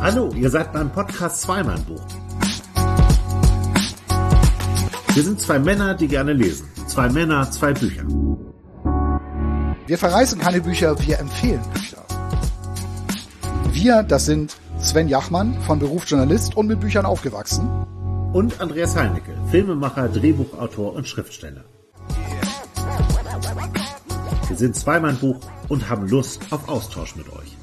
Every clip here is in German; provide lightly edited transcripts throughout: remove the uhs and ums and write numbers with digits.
Hallo, ihr seid beim Podcast Zweimann-Buch. Wir sind zwei Männer, die gerne lesen. Zwei Männer, zwei Bücher. Wir verreißen keine Bücher, wir empfehlen Bücher. Wir, das sind Sven Jachmann, von Beruf Journalist und mit Büchern aufgewachsen. Und Andreas Heinecke, Filmemacher, Drehbuchautor und Schriftsteller. Wir sind Zweimann-Buch und haben Lust auf Austausch mit euch.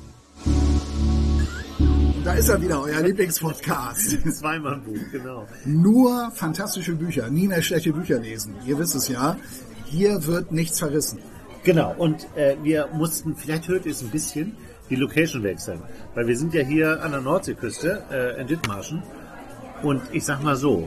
Da ist er wieder, euer Lieblingspodcast. Zweimann-Buch, genau. Nur fantastische Bücher, nie mehr schlechte Bücher lesen. Ihr wisst es ja, hier wird nichts verrissen. Genau, und wir mussten, vielleicht hört ihr es ein bisschen, die Location wechseln. Weil wir sind ja hier an der Nordseeküste, in Dithmarschen. Und ich sag mal so,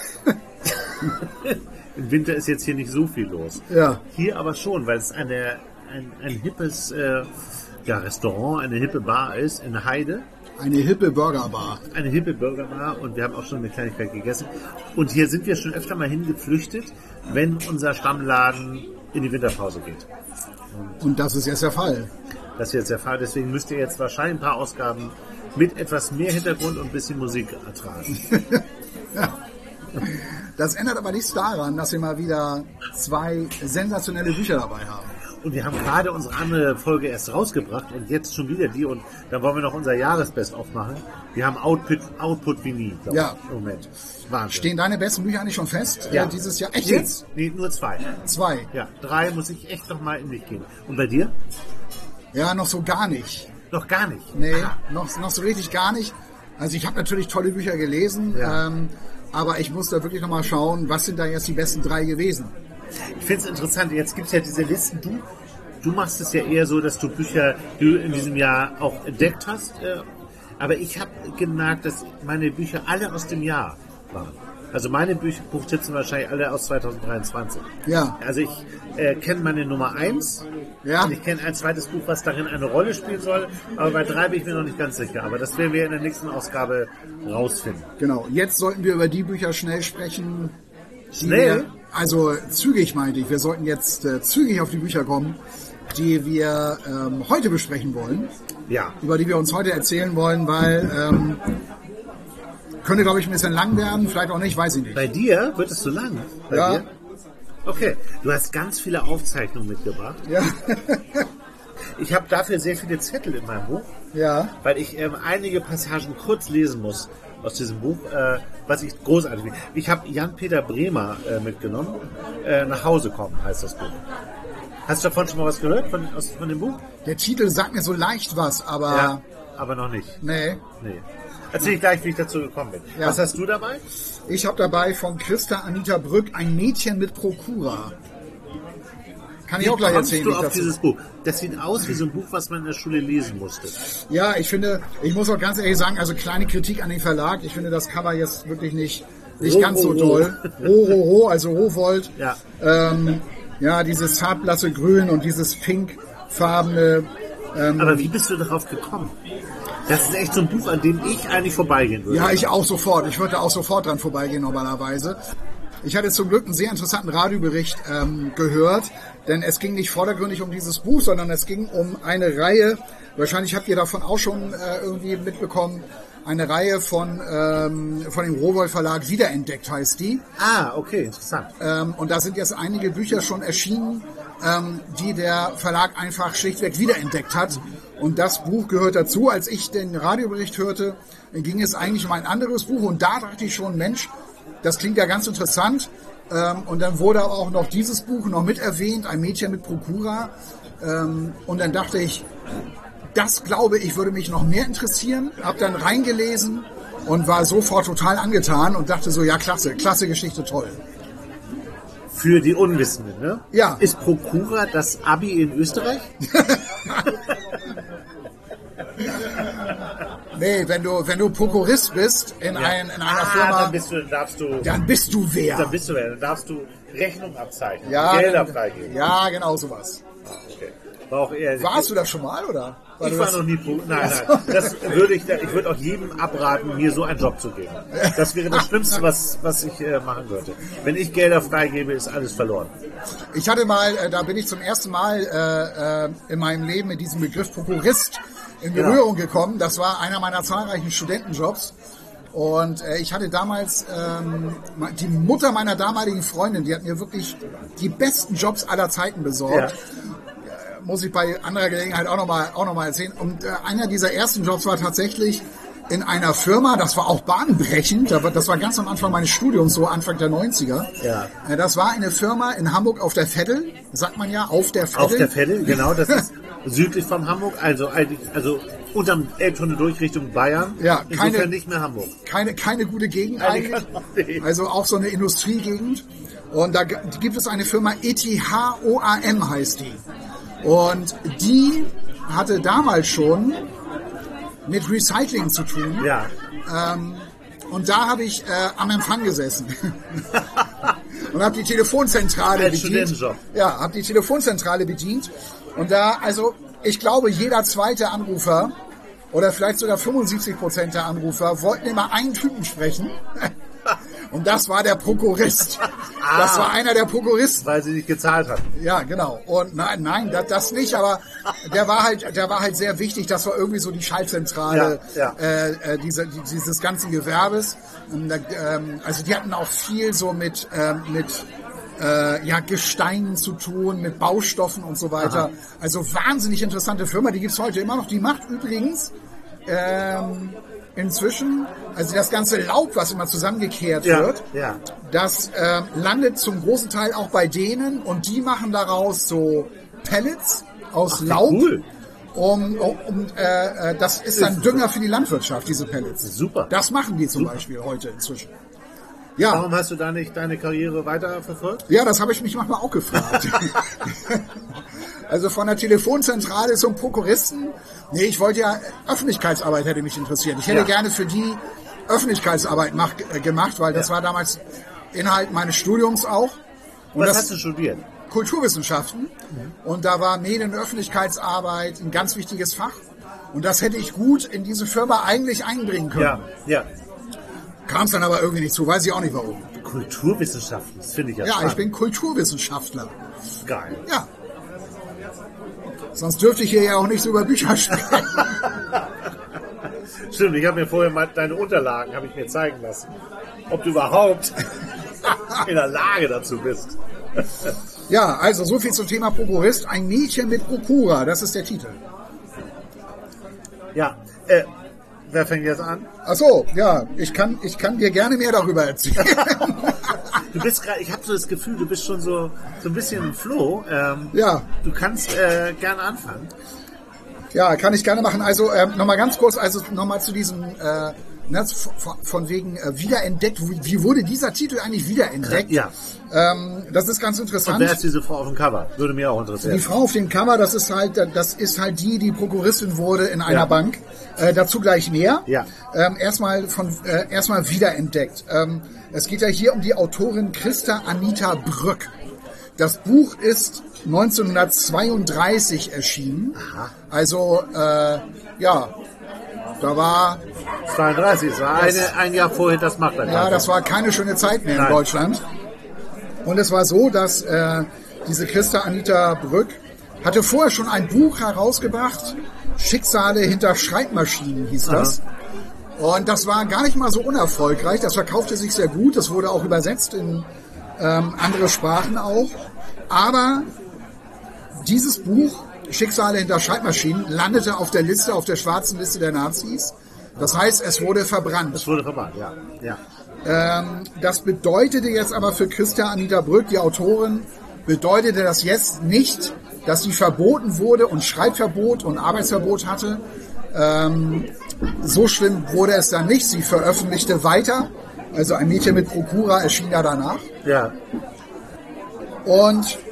im Winter ist jetzt hier nicht so viel los. Ja. Hier aber schon, weil es ein hippes Restaurant, eine hippe Bar ist, in der Heide. Eine hippe Burgerbar. Eine hippe Burgerbar und wir haben auch schon eine Kleinigkeit gegessen. Und hier sind wir schon öfter mal hingeflüchtet, wenn unser Stammladen in die Winterpause geht. Und das ist jetzt der Fall. Das ist jetzt der Fall, deswegen müsst ihr jetzt wahrscheinlich ein paar Ausgaben mit etwas mehr Hintergrund und ein bisschen Musik ertragen. Ja. Das ändert aber nichts daran, dass wir mal wieder zwei sensationelle Bücher dabei haben. Und wir haben gerade unsere andere Folge erst rausgebracht und jetzt schon wieder die. Und dann wollen wir noch unser Jahresbest aufmachen. Wir haben Output wie nie, glaube ich, im Moment. Wahnsinn. Stehen deine besten Bücher eigentlich schon fest dieses Jahr? Echt jetzt? Nee, nur zwei. Zwei? Ja, 3 muss ich echt noch mal in mich gehen. Und bei dir? Ja, noch so gar nicht. Noch gar nicht? Nee, noch so richtig gar nicht. Also ich habe natürlich tolle Bücher gelesen, aber ich muss da wirklich noch mal schauen, was sind da jetzt die besten 3 gewesen. Ich finde es interessant, jetzt gibt es ja diese Listen, du machst es ja eher so, dass du Bücher, die du in diesem Jahr auch entdeckt hast, aber ich habe gemerkt, dass meine Bücher alle aus dem Jahr waren. Also meine Buchtipps sind wahrscheinlich alle aus 2023. Ja. Also ich kenne meine Nummer 1 und ich kenne ein zweites Buch, was darin eine Rolle spielen soll, aber bei 3 bin ich mir noch nicht ganz sicher. Aber das werden wir in der nächsten Ausgabe rausfinden. Genau, jetzt sollten wir über die Bücher schnell sprechen. Schnell? Also zügig meinte ich, wir sollten jetzt zügig auf die Bücher kommen, die wir heute besprechen wollen. Ja. Über die wir uns heute erzählen wollen, weil könnte, glaube ich, ein bisschen lang werden, vielleicht auch nicht, weiß ich nicht. Bei dir wird es so lang? Bei dir? Okay, du hast ganz viele Aufzeichnungen mitgebracht. Ja. Ich habe dafür sehr viele Zettel in meinem Buch, weil ich einige Passagen kurz lesen muss aus diesem Buch, was ich großartig finde. Ich habe Jan-Peter Bremer mitgenommen. Nach Hause kommen heißt das Buch. Hast du davon schon mal was gehört von dem Buch? Der Titel sagt mir so leicht was, aber... Ja, aber noch nicht. Nee. Erzähl ich gleich, wie ich dazu gekommen bin. Ja. Was hast du dabei? Ich habe dabei von Christa Anita Brück Ein Mädchen mit Prokura. Kann ich auch gleich erzählen. Wie kommst du auf dieses Buch? Das sieht aus wie so ein Buch, was man in der Schule lesen musste. Ja, ich finde, ich muss auch ganz ehrlich sagen, also kleine Kritik an den Verlag. Ich finde das Cover jetzt wirklich nicht ganz so toll. Also Rowohlt. Ja. Dieses farblasse Grün und dieses pinkfarbene. Aber wie bist du darauf gekommen? Das ist echt so ein Buch, an dem ich eigentlich vorbeigehen würde. Ja, ich auch sofort. Ich würde auch sofort dran vorbeigehen normalerweise. Ich hatte zum Glück einen sehr interessanten Radiobericht gehört, denn es ging nicht vordergründig um dieses Buch, sondern es ging um eine Reihe, wahrscheinlich habt ihr davon auch schon irgendwie mitbekommen, eine Reihe von dem Rowohlt Verlag Wiederentdeckt heißt die. Ah, okay, interessant. Und da sind jetzt einige Bücher schon erschienen, die der Verlag einfach schlichtweg wiederentdeckt hat. Und das Buch gehört dazu. Als ich den Radiobericht hörte, ging es eigentlich um ein anderes Buch und da dachte ich schon, Mensch, das klingt ja ganz interessant. Und dann wurde auch noch dieses Buch noch mit erwähnt, Ein Mädchen mit Prokura. Und dann dachte ich, das glaube ich würde mich noch mehr interessieren. Hab dann reingelesen und war sofort total angetan und dachte so, ja klasse Geschichte, toll. Für die Unwissenden, ne? Ja. Ist Prokura das Abi in Österreich? Nee, wenn du Prokurist bist in einer Firma, dann bist du wer? Dann darfst du Rechnung abzeichnen, ja, Gelder freigeben. Ja, genau sowas. vorstellen. Warst du das schon mal, oder? Ich war noch nie. Nein. Ich würde auch jedem abraten, mir so einen Job zu geben. Das wäre das Schlimmste, was ich machen würde. Wenn ich Gelder freigebe, ist alles verloren. Ich hatte mal, da bin ich zum ersten Mal in meinem Leben mit diesem Begriff Prokurist in Berührung gekommen. Das war einer meiner zahlreichen Studentenjobs. Und ich hatte damals die Mutter meiner damaligen Freundin, die hat mir wirklich die besten Jobs aller Zeiten besorgt. Ja. Muss ich bei anderer Gelegenheit auch noch mal erzählen. Und einer dieser ersten Jobs war tatsächlich in einer Firma, das war auch bahnbrechend, das war ganz am Anfang meines Studiums, so Anfang der 90er. Ja. Das war eine Firma in Hamburg auf der Veddel, sagt man ja, auf der Veddel. Auf der Veddel, genau, das ist südlich von Hamburg, also unterm Elbtunnel durch Richtung Bayern. Ja, insofern nicht mehr Hamburg. Keine gute Gegend eigentlich. Also auch so eine Industriegegend. Und da gibt es eine Firma ETHOAM heißt die. Und die hatte damals schon mit Recycling zu tun. Ja. Und da habe ich am Empfang gesessen und habe die Telefonzentrale bedient. Ja, habe die Telefonzentrale bedient. Und da, also ich glaube, jeder zweite Anrufer oder vielleicht sogar 75% der Anrufer wollten immer einen Typen sprechen. Und das war der Prokurist. Das war einer der Prokuristen. Weil sie nicht gezahlt hatten. Ja, genau. Und nein, das nicht, aber der war halt sehr wichtig. Das war irgendwie so die Schaltzentrale dieses ganzen Gewerbes. Also die hatten auch viel so mit Gesteinen zu tun, mit Baustoffen und so weiter. Aha. Also wahnsinnig interessante Firma. Die gibt's heute immer noch. Die macht übrigens inzwischen, also das ganze Laub, was immer zusammengekehrt wird, das landet zum großen Teil auch bei denen und die machen daraus so Pellets aus Laub. Cool. Das ist dann Dünger für die Landwirtschaft, diese Pellets. Super. Das machen die zum Beispiel heute inzwischen. Ja. Warum hast du da nicht deine Karriere weiterverfolgt? Ja, das habe ich mich manchmal auch gefragt. Also von der Telefonzentrale zum Prokuristen. Nee, ich wollte ja, Öffentlichkeitsarbeit hätte mich interessiert. Ich hätte gerne für die Öffentlichkeitsarbeit gemacht, weil das war damals Inhalt meines Studiums auch. Und was hast du studiert? Kulturwissenschaften. Und da war Medien- und Öffentlichkeitsarbeit ein ganz wichtiges Fach. Und das hätte ich gut in diese Firma eigentlich einbringen können. Ja. Kam es dann aber irgendwie nicht zu, weiß ich auch nicht warum. Kulturwissenschaften, das finde ich ja spannend. Ja, ich bin Kulturwissenschaftler. Geil. Ja. Sonst dürfte ich hier ja auch nicht so über Bücher sprechen. Stimmt, ich habe mir vorher mal deine Unterlagen mir zeigen lassen. Ob du überhaupt in der Lage dazu bist. Ja, also so viel zum Thema Prokurist. Ein Mädchen mit Prokura, das ist der Titel. Ja, wer fängt jetzt an? Ach so, ja, ich kann dir gerne mehr darüber erzählen. Du bist gerade, ich habe so das Gefühl, du bist schon so ein bisschen im Flow. Ja. Du kannst gerne anfangen. Ja, kann ich gerne machen. Also nochmal ganz kurz, nochmal zu diesem, von wegen wiederentdeckt. Wie wurde dieser Titel eigentlich wiederentdeckt? Ja. Das ist ganz interessant. Und wer ist diese Frau auf dem Cover? Würde mir auch interessieren. Die Frau auf dem Cover, das ist halt die Prokuristin wurde in einer Bank. Dazu gleich mehr. Ja. Erstmal wiederentdeckt. Es geht ja hier um die Autorin Christa Anita Brück. Das Buch ist 1932 erschienen. Aha. Also, da war... 32, das war ein Jahr vorher das Macht. Ja, das war keine schöne Zeit mehr in Deutschland. Und es war so, dass diese Christa Anita Brück hatte vorher schon ein Buch herausgebracht, Schicksale hinter Schreibmaschinen hieß das. Aha. Und das war gar nicht mal so unerfolgreich. Das verkaufte sich sehr gut. Das wurde auch übersetzt in andere Sprachen auch. Aber dieses Buch, Schicksale hinter Schreibmaschinen, landete auf der Liste, auf der schwarzen Liste der Nazis. Das heißt, es wurde verbrannt. Es wurde verbrannt, ja. Das bedeutete jetzt aber für Christa Anita Brück, die Autorin, bedeutete das jetzt nicht, dass sie verboten wurde und Schreibverbot und Arbeitsverbot hatte. So schlimm wurde es dann nicht. Sie veröffentlichte weiter. Also ein Mädchen mit Prokura erschien ja danach. Ja. Und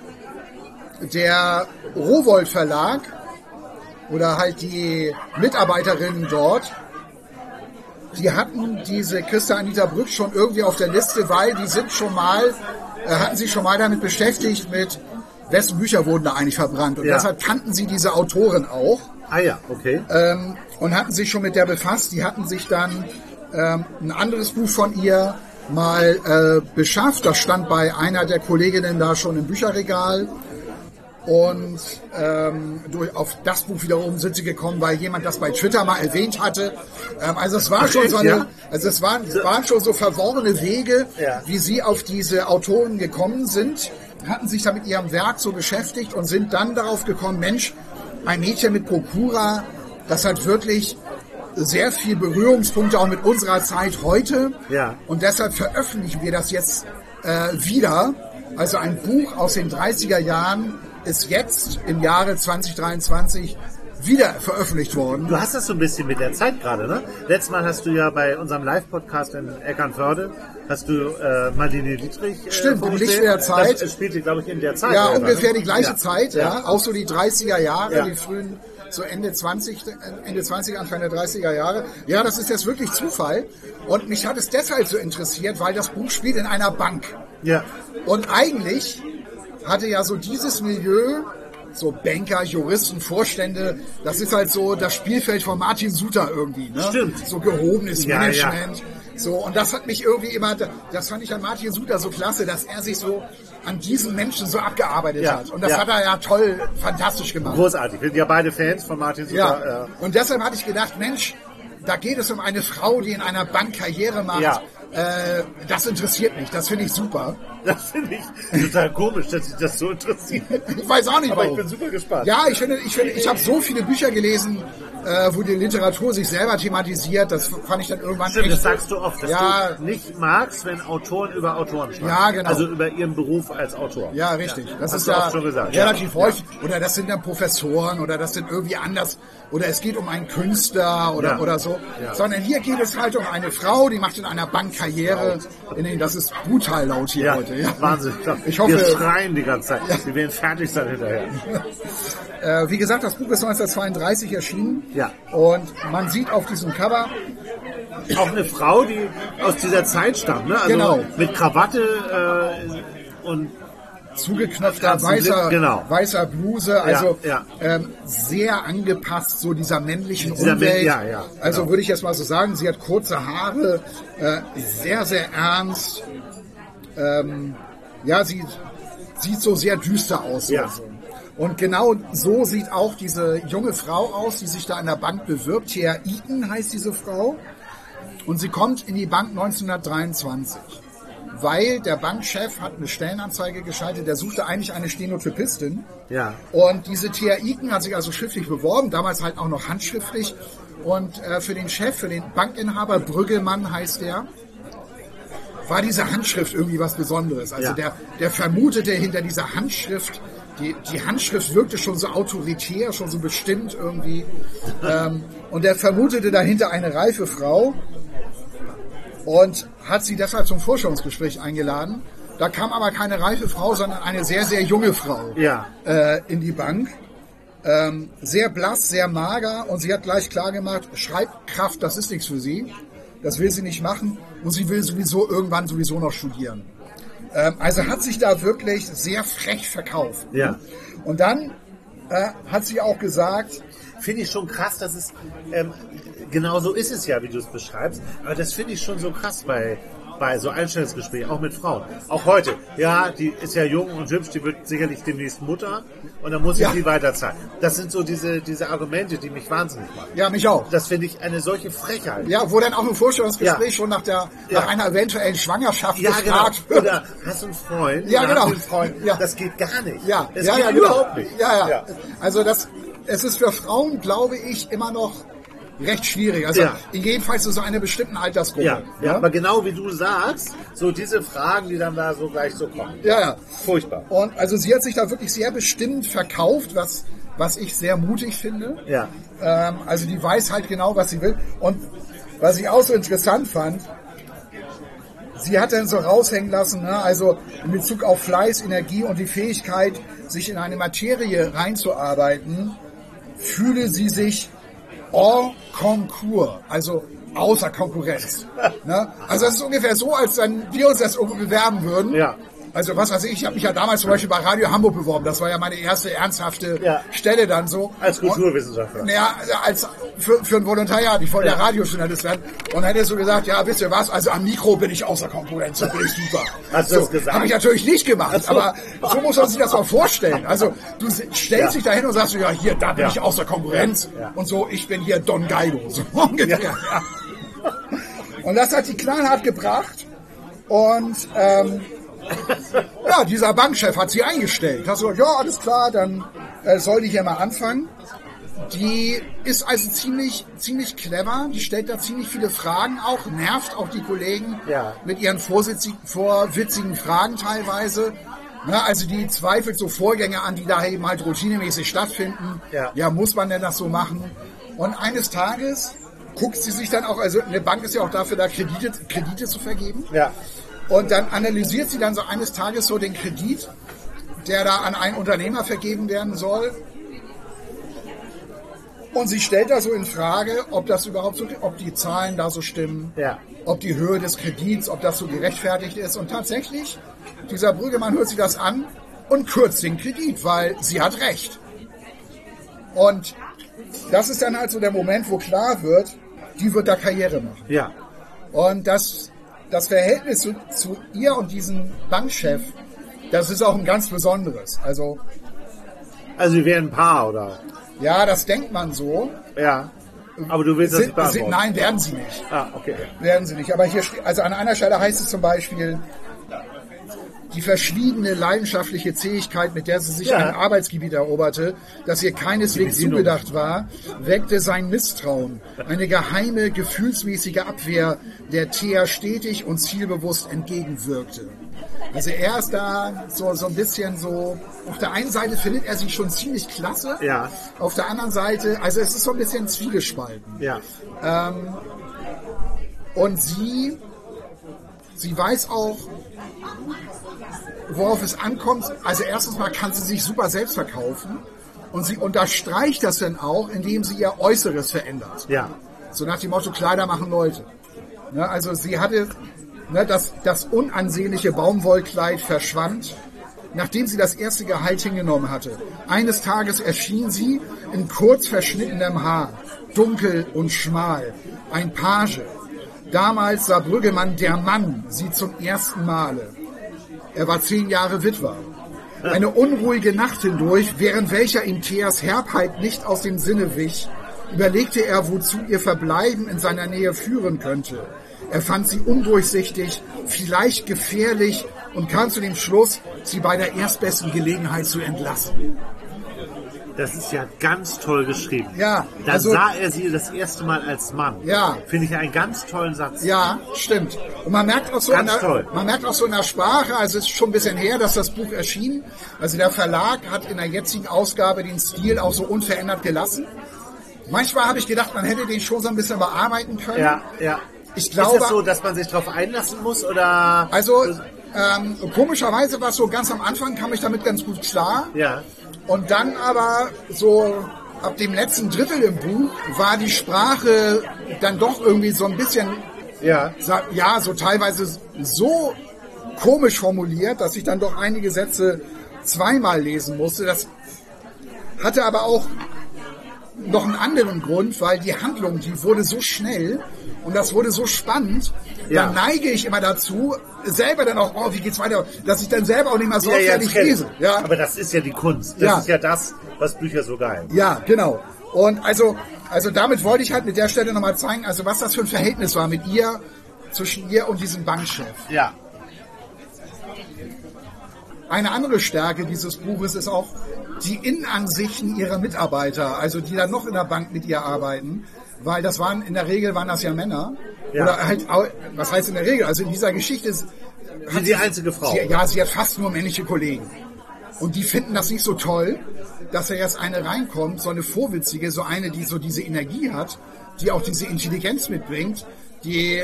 der Rowohlt Verlag oder halt die Mitarbeiterinnen dort, die hatten diese Christa Anita Brück schon irgendwie auf der Liste, weil die sind hatten sich schon mal damit beschäftigt mit wessen Bücher wurden da eigentlich verbrannt. Und deshalb kannten sie diese Autorin auch. Ah ja, okay. Und hatten sich schon mit der befasst. Die hatten sich dann ein anderes Buch von ihr mal beschafft. Das stand bei einer der Kolleginnen da schon im Bücherregal. Und auf das Buch wiederum sind sie gekommen, weil jemand das bei Twitter mal erwähnt hatte. Also es war schon so eine, also es waren schon so verworrene Wege, wie sie auf diese Autoren gekommen sind, hatten sich da mit ihrem Werk so beschäftigt und sind dann darauf gekommen, Mensch, ein Mädchen mit Prokura, das hat wirklich sehr viel Berührungspunkte auch mit unserer Zeit heute. Ja. Und deshalb veröffentlichen wir das jetzt wieder. Also ein Buch aus den 30er Jahren ist jetzt im Jahre 2023 wieder veröffentlicht worden. Du hast das so ein bisschen mit der Zeit gerade, ne? Letztes Mal hast du ja bei unserem Live-Podcast in Eckernförde, hast du Marlene Dietrich Stimmt, im Licht der Zeit. Das spielte, glaube ich, in der Zeit. Ja, ungefähr die gleiche Zeit, ja. Auch so die 30er Jahre, die frühen, so Ende 20, Anfang der 30er Jahre. Ja, das ist jetzt wirklich Zufall. Und mich hat es deshalb so interessiert, weil das Buch spielt in einer Bank. Ja. Und eigentlich hatte ja so dieses Milieu, so Banker, Juristen, Vorstände, das ist halt so das Spielfeld von Martin Suter irgendwie, ne? Stimmt. So gehobenes Management. Ja. So, und das hat mich irgendwie immer, das fand ich an Martin Suter so klasse, dass er sich so an diesen Menschen so abgearbeitet hat. Und das hat er ja toll, fantastisch gemacht. Großartig. Wir sind ja beide Fans von Martin Suter. Ja. Und deshalb hatte ich gedacht, Mensch, da geht es um eine Frau, die in einer Bank Karriere macht. Ja. Das interessiert mich, das finde ich super. Das finde ich total komisch, dass sich das so interessiert. Ich weiß auch nicht, aber warum. Ich bin super gespannt. Ja, ich habe so viele Bücher gelesen, wo die Literatur sich selber thematisiert. Das fand ich dann irgendwann Stimmt, das sagst du oft, dass du nicht magst, wenn Autoren über Autoren schreiben. Ja, genau. Also über ihren Beruf als Autor. Ja, richtig. Ja, das ist ja oft schon gesagt. Relativ häufig. Oder das sind dann Professoren oder das sind irgendwie anders. Oder es geht um einen Künstler oder so. Ja. Sondern hier geht es halt um eine Frau, die macht in einer Bank Karriere. Das ist brutal laut hier heute. Ja. Wahnsinn. Ich hoffe, wir schreien die ganze Zeit. Wir werden fertig sein hinterher. Wie gesagt, das Buch ist 1932 erschienen. Ja. Und man sieht auf diesem Cover auch eine Frau, die aus dieser Zeit stammt, ne? Also genau. Mit Krawatte und zugeknöpfter weißer Bluse, also sehr angepasst so dieser männlichen Umwelt. Also würde ich jetzt mal so sagen, sie hat kurze Haare, sehr, sehr ernst. Sie sieht so sehr düster aus. Ja. Also. Und genau so sieht auch diese junge Frau aus, die sich da an der Bank bewirbt. Thea Eaton heißt diese Frau. Und sie kommt in die Bank 1923. Weil der Bankchef hat eine Stellenanzeige geschaltet, der suchte eigentlich eine Stenotypistin. Ja. Und diese Thea Eaton hat sich also schriftlich beworben, damals halt auch noch handschriftlich. Und für den Chef, für den Bankinhaber, Brüggemann heißt der, war diese Handschrift irgendwie was Besonderes. Also der vermutete hinter dieser Handschrift, die Handschrift wirkte schon so autoritär, schon so bestimmt irgendwie. Und der vermutete dahinter eine reife Frau. Und hat sie deshalb zum Forschungsgespräch eingeladen. Da kam aber keine reife Frau, sondern eine sehr, sehr junge Frau in die Bank. Sehr blass, sehr mager und sie hat gleich klar gemacht, Schreibkraft, das ist nichts für sie. Das will sie nicht machen und sie will irgendwann noch studieren. Also hat sich da wirklich sehr frech verkauft. Ja. Und dann hat sie auch gesagt... Finde ich schon krass, dass es... Genau so ist es ja, wie du es beschreibst. Aber das finde ich schon so krass bei so Einstellungsgesprächen, auch mit Frauen. Auch heute. Ja, die ist ja jung und hübsch, die wird sicherlich demnächst Mutter und dann muss ich die weiterzahlen. Das sind so diese Argumente, die mich wahnsinnig machen. Ja, mich auch. Das finde ich eine solche Frechheit. Ja, wo dann auch im Vorstellungsgespräch schon nach einer eventuellen Schwangerschaft gefragt wird. Oder hast du einen Freund? Ja, genau. Hast du einen Freund? Ja. Das geht gar nicht. Ja, das geht überhaupt nicht. Ja. Also es ist für Frauen, glaube ich, immer noch recht schwierig. Also jedenfalls zu so einer bestimmten Altersgruppe. Ja, aber genau wie du sagst, so diese Fragen, die dann da so gleich so kommen. Ja. Furchtbar. Und also sie hat sich da wirklich sehr bestimmt verkauft, was ich sehr mutig finde. Ja. Also die weiß halt genau, was sie will. Und was ich auch so interessant fand, sie hat dann so raushängen lassen, ne, also in Bezug auf Fleiß, Energie und die Fähigkeit, sich in eine Materie reinzuarbeiten, fühle sie sich hors concours, also außer Konkurrenz. Ne? Also das ist ungefähr so, als wenn wir uns das irgendwo bewerben würden. Ja. Also was weiß ich habe mich ja damals zum Beispiel bei Radio Hamburg beworben. Das war ja meine erste ernsthafte Stelle dann so. Als Kulturwissenschaftler. Ja, für ein Volontariat. Ich wollte ja Radiojournalist werden. Und hätte so gesagt, ja, wisst ihr was, also am Mikro bin ich außer Konkurrenz, da bin ich super. Hast du das gesagt? Habe ich natürlich nicht gemacht, aber so muss man sich das mal vorstellen. Also du stellst dich dahin und sagst, ja, hier, da bin ich außer Konkurrenz. Ja. Und so, ich bin hier Don Geigo. So ungefähr. Ja. Und das hat die knallhart gebracht. Und dieser Bankchef hat sie eingestellt. Hat gesagt, ja, alles klar, dann soll die hier mal anfangen. Die ist also ziemlich clever. Die stellt da ziemlich viele Fragen auch, nervt auch die Kollegen mit ihren vorwitzigen Fragen teilweise. Na, also die zweifelt so Vorgänge an, die da eben halt routinemäßig stattfinden. Ja, muss man denn das so machen? Und eines Tages guckt sie sich dann auch, also eine Bank ist ja auch dafür da, Kredite zu vergeben. Ja. Und dann analysiert sie dann so eines Tages so den Kredit, der da an einen Unternehmer vergeben werden soll. Und sie stellt da so in Frage, ob das überhaupt so, ob die Zahlen da so stimmen, ob die Höhe des Kredits, ob das so gerechtfertigt ist. Und tatsächlich, dieser Brüggemann hört sich das an und kürzt den Kredit, weil sie hat recht. Und das ist dann halt so der Moment, wo klar wird, die wird da Karriere machen. Ja. Und das Verhältnis zu ihr und diesem Bankchef, das ist auch ein ganz besonderes. Also sie wären ein Paar, oder? Ja, das denkt man so. Ja. Aber du willst das nicht beantworten? Nein, werden sie nicht. Okay. Werden sie nicht. Aber hier, also an einer Stelle heißt es zum Beispiel, die verschwiegene, leidenschaftliche Zähigkeit, mit der sie sich ein Arbeitsgebiet eroberte, das ihr keineswegs zugedacht war, weckte sein Misstrauen. Eine geheime, gefühlsmäßige Abwehr, der Thea stetig und zielbewusst entgegenwirkte. Also er ist da so ein bisschen so, auf der einen Seite findet er sie schon ziemlich klasse, auf der anderen Seite, also es ist so ein bisschen zwiegespalten. Ja. Und sie weiß auch, worauf es ankommt. Also erstens mal kann sie sich super selbst verkaufen und sie unterstreicht das dann auch, indem sie ihr Äußeres verändert. Ja. So nach dem Motto, Kleider machen Leute. Ne, also sie hatte, das unansehnliche Baumwollkleid verschwand, nachdem sie das erste Gehalt hingenommen hatte. Eines Tages erschien sie in kurz verschnittenem Haar, dunkel und schmal, ein Page. Damals sah Brüggemann, der Mann, sie zum ersten Male. Er war 10 Jahre Witwer. Eine unruhige Nacht hindurch, während welcher ihm Theas Herbheit nicht aus dem Sinne wich, überlegte er, wozu ihr Verbleiben in seiner Nähe führen könnte. Er fand sie undurchsichtig, vielleicht gefährlich und kam zu dem Schluss, sie bei der erstbesten Gelegenheit zu entlassen. Das ist ja ganz toll geschrieben. Ja. Da sah er sie das erste Mal als Mann. Ja. Finde ich einen ganz tollen Satz. Ja, stimmt. Und man merkt auch so, in der Sprache, also es ist schon ein bisschen her, dass das Buch erschien. Also der Verlag hat in der jetzigen Ausgabe den Stil auch so unverändert gelassen. Manchmal habe ich gedacht, man hätte den schon so ein bisschen bearbeiten können. Ja, ja. Ich glaube, ist das so, dass man sich darauf einlassen muss, oder? Also, komischerweise war es so, ganz am Anfang kam ich damit ganz gut klar. Ja. Und dann aber so ab dem letzten Drittel im Buch war die Sprache dann doch irgendwie so ein bisschen, so teilweise so komisch formuliert, dass ich dann doch einige Sätze zweimal lesen musste. Das hatte aber auch noch einen anderen Grund, weil die Handlung, die wurde so schnell und das wurde so spannend, dann neige ich immer dazu, selber dann auch, wie geht's weiter, dass ich dann selber auch nicht mehr sorgfältig lese. Ja. Aber das ist ja die Kunst. Das ist ja das, was Bücher so geil. Ja, genau. Und also damit wollte ich halt mit der Stelle nochmal zeigen, also was das für ein Verhältnis war mit ihr, zwischen ihr und diesem Bankchef. Ja. Eine andere Stärke dieses Buches ist auch die Innenansichten ihrer Mitarbeiter, also die dann noch in der Bank mit ihr arbeiten, weil in der Regel waren das ja Männer. Ja. Oder halt, was heißt in der Regel? Also in dieser Geschichte ist sie die einzige Frau. Sie hat fast nur männliche Kollegen. Und die finden das nicht so toll, dass da jetzt eine reinkommt, so eine vorwitzige, so eine, die so diese Energie hat, die auch diese Intelligenz mitbringt, die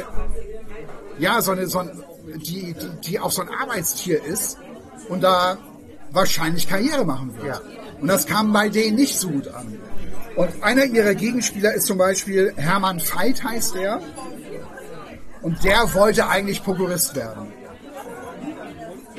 die auch so ein Arbeitstier ist und da wahrscheinlich Karriere machen wird. Ja. Und das kam bei denen nicht so gut an. Und einer ihrer Gegenspieler ist zum Beispiel Hermann Veit, heißt der. Und der wollte eigentlich Prokurist werden.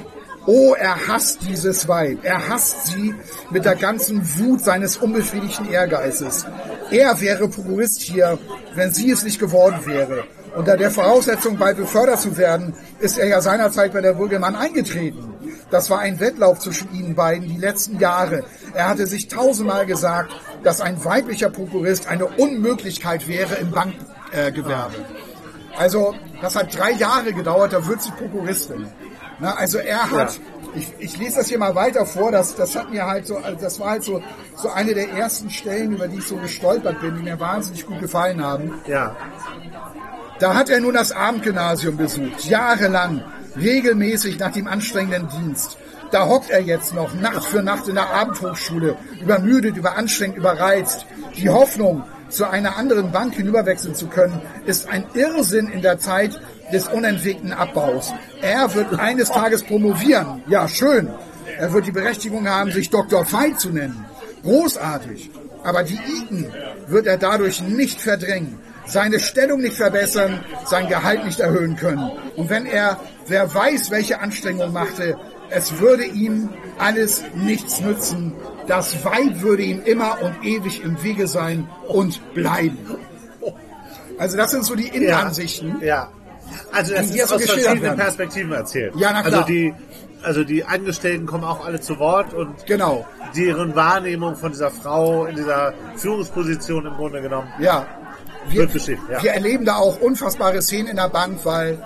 Oh, er hasst dieses Weib. Er hasst sie mit der ganzen Wut seines unbefriedigten Ehrgeizes. Er wäre Prokurist hier, wenn sie es nicht geworden wäre. Unter der Voraussetzung, bald befördert zu werden, ist er ja seinerzeit bei der Brüggemann eingetreten. Das war ein Wettlauf zwischen ihnen beiden die letzten Jahre. Er hatte sich 1000-mal gesagt, dass ein weiblicher Prokurist eine Unmöglichkeit wäre im Bankgewerbe. Also, das hat 3 Jahre gedauert, da wird sie Prokuristin. Na, also er hat, ich lese das hier mal weiter vor, das hat mir halt so, das war halt so eine der ersten Stellen, über die ich so gestolpert bin, die mir wahnsinnig gut gefallen haben. Ja. Da hat er nun das Abendgymnasium besucht, jahrelang, regelmäßig nach dem anstrengenden Dienst. Da hockt er jetzt noch Nacht für Nacht in der Abendhochschule, übermüdet, überanstrengt, überreizt. Die Hoffnung, zu einer anderen Bank hinüberwechseln zu können, ist ein Irrsinn in der Zeit des unentwegten Abbaus. Er wird eines Tages promovieren. Ja, schön. Er wird die Berechtigung haben, sich Dr. Veit zu nennen. Großartig. Aber die Iten wird er dadurch nicht verdrängen, seine Stellung nicht verbessern, sein Gehalt nicht erhöhen können. Und wenn er, wer weiß, welche Anstrengung machte, es würde ihm alles nichts nützen. Das Weib würde ihm immer und ewig im Wege sein und bleiben. Also das sind so die Innenansichten. Ja. Also das ist aus verschiedenen Perspektiven erzählt. Ja, na klar. Also die Angestellten kommen auch alle zu Wort und genau. Deren Wahrnehmung von dieser Frau in dieser Führungsposition im Grunde genommen wird geschehen. Ja. Wir erleben da auch unfassbare Szenen in der Bank, weil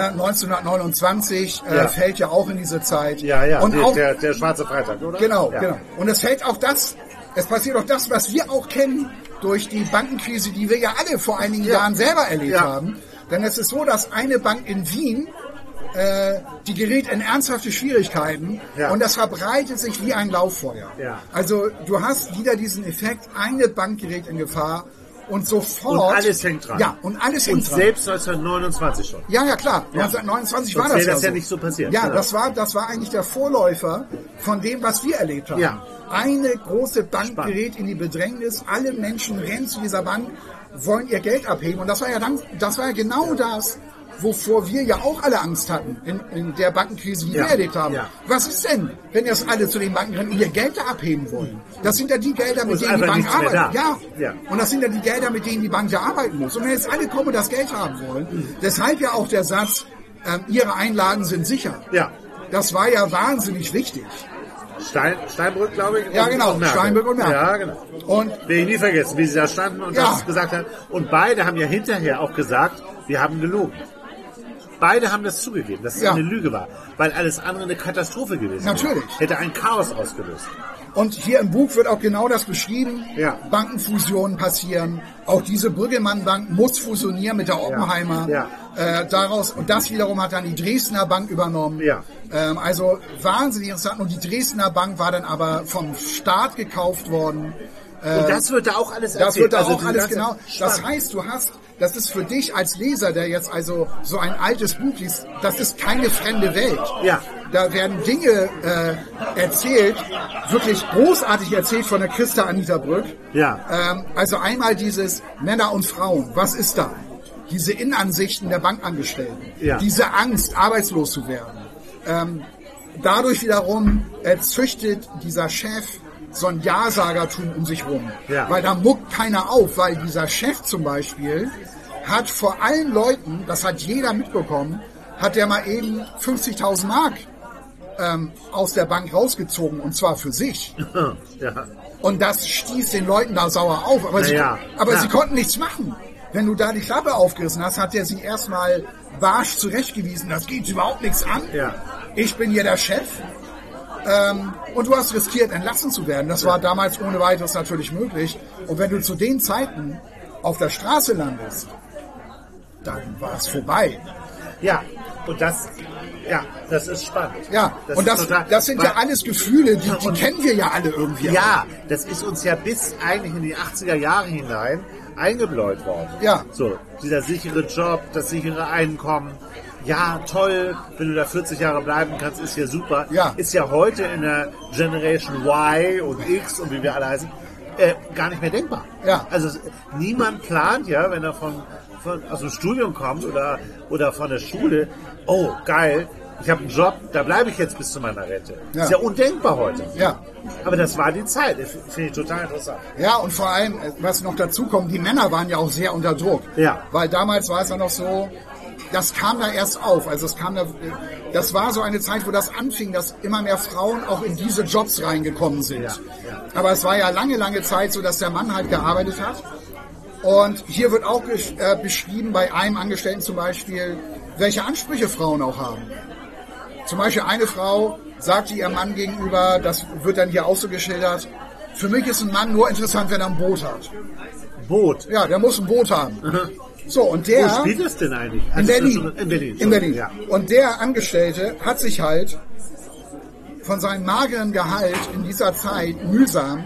1929 fällt ja auch in diese Zeit. Ja, und auch, der Schwarze Freitag, oder? Genau. Und es fällt auch es passiert auch das, was wir auch kennen durch die Bankenkrise, die wir ja alle vor einigen Jahren selber erlebt haben. Denn es ist so, dass eine Bank in Wien, die gerät in ernsthafte Schwierigkeiten und das verbreitet sich wie ein Lauffeuer. Ja. Also du hast wieder diesen Effekt, eine Bank gerät in Gefahr und sofort... Und alles hängt dran. Ja, und alles hängt dran. Und selbst 1929 schon. Ja, klar. 1929 war das ja nicht so passiert. Ja, das war eigentlich der Vorläufer von dem, was wir erlebt haben. Ja. Eine große Bank gerät in die Bedrängnis, alle Menschen rennen zu dieser Bank, wollen ihr Geld abheben und das war ja genau das, wovor wir ja auch alle Angst hatten in der Bankenkrise, die wir erlebt haben. Ja. Was ist denn, wenn jetzt alle zu den Banken rennen und ihr Geld da abheben wollen? Das sind ja die Gelder, mit denen die Bank arbeitet. Ja. Und das sind ja die Gelder, mit denen die Bank ja arbeiten muss. Und wenn jetzt alle kommen und das Geld haben wollen, deshalb ja auch der Satz, ihre Einlagen sind sicher. Ja. Das war ja wahnsinnig wichtig. Steinbrück, glaube ich. Ja, genau. Steinbrück und Merkel. Ja, genau. Und werde ich nie vergessen, wie sie da standen und das gesagt haben. Und beide haben ja hinterher auch gesagt, wir haben gelogen. Beide haben das zugegeben, dass es eine Lüge war, weil alles andere eine Katastrophe gewesen wäre. Natürlich. Hätte ein Chaos ausgelöst. Und hier im Buch wird auch genau das beschrieben. Ja. Bankenfusionen passieren. Auch diese Brüggemann-Bank muss fusionieren mit der Oppenheimer. Ja. Und das wiederum hat dann die Dresdner Bank übernommen. Ja. Also wahnsinnig interessant. Und die Dresdner Bank war dann aber vom Staat gekauft worden. Und das wird da auch alles erzählt. Das wird da auch alles genau. Das heißt, das ist für dich als Leser, der jetzt also so ein altes Buch liest, das ist keine fremde Welt. Ja. Da werden Dinge erzählt, wirklich großartig erzählt von der Christa Anita Brück. Ja. Also einmal dieses Männer und Frauen, was ist da? Diese Innenansichten der Bankangestellten, diese Angst, arbeitslos zu werden. Dadurch wiederum züchtet dieser Chef so ein Ja-Sagertum um sich rum. Ja. Weil da muckt keiner auf, weil dieser Chef zum Beispiel hat vor allen Leuten, das hat jeder mitbekommen, hat der mal eben 50.000 Mark aus der Bank rausgezogen und zwar für sich. Ja. Und das stieß den Leuten da sauer auf, aber sie konnten nichts machen. Wenn du da die Klappe aufgerissen hast, hat der sie erstmal barsch zurechtgewiesen, das geht überhaupt nichts an. Ja. Ich bin hier der Chef. Und du hast riskiert, entlassen zu werden. Das war damals ohne weiteres natürlich möglich. Und wenn du zu den Zeiten auf der Straße landest, dann war es vorbei. Ja, und das ist spannend. Ja, das sind ja alles Gefühle, die kennen wir ja alle irgendwie. Ja, das ist uns ja bis eigentlich in die 80er Jahre hinein eingebläut worden. Ja. So, dieser sichere Job, das sichere Einkommen. Ja, toll, wenn du da 40 Jahre bleiben kannst, ist ja super. Ja. Ist ja heute in der Generation Y und X und wie wir alle heißen, gar nicht mehr denkbar. Ja. Also niemand plant ja, wenn er von aus dem Studium kommt oder von der Schule, oh geil, ich habe einen Job, da bleibe ich jetzt bis zu meiner Rente. Ja. Ist ja undenkbar heute. Ja. Aber das war die Zeit. Finde ich total interessant. Ja, und vor allem, was noch dazu kommt, die Männer waren ja auch sehr unter Druck. Ja. Weil damals war es ja noch so, das kam da erst auf. Also das war so eine Zeit, wo das anfing, dass immer mehr Frauen auch in diese Jobs reingekommen sind. Ja. Ja. Aber es war ja lange, lange Zeit so, dass der Mann halt gearbeitet hat. Und hier wird auch beschrieben, bei einem Angestellten zum Beispiel, welche Ansprüche Frauen auch haben. Zum Beispiel eine Frau sagte ihrem Mann gegenüber, das wird dann hier auch so geschildert, für mich ist ein Mann nur interessant, wenn er ein Boot hat. Boot? Ja, der muss ein Boot haben. So, und der... Wo spielt das denn eigentlich? In Berlin. In Berlin. Ja. Und der Angestellte hat sich halt von seinem mageren Gehalt in dieser Zeit mühsam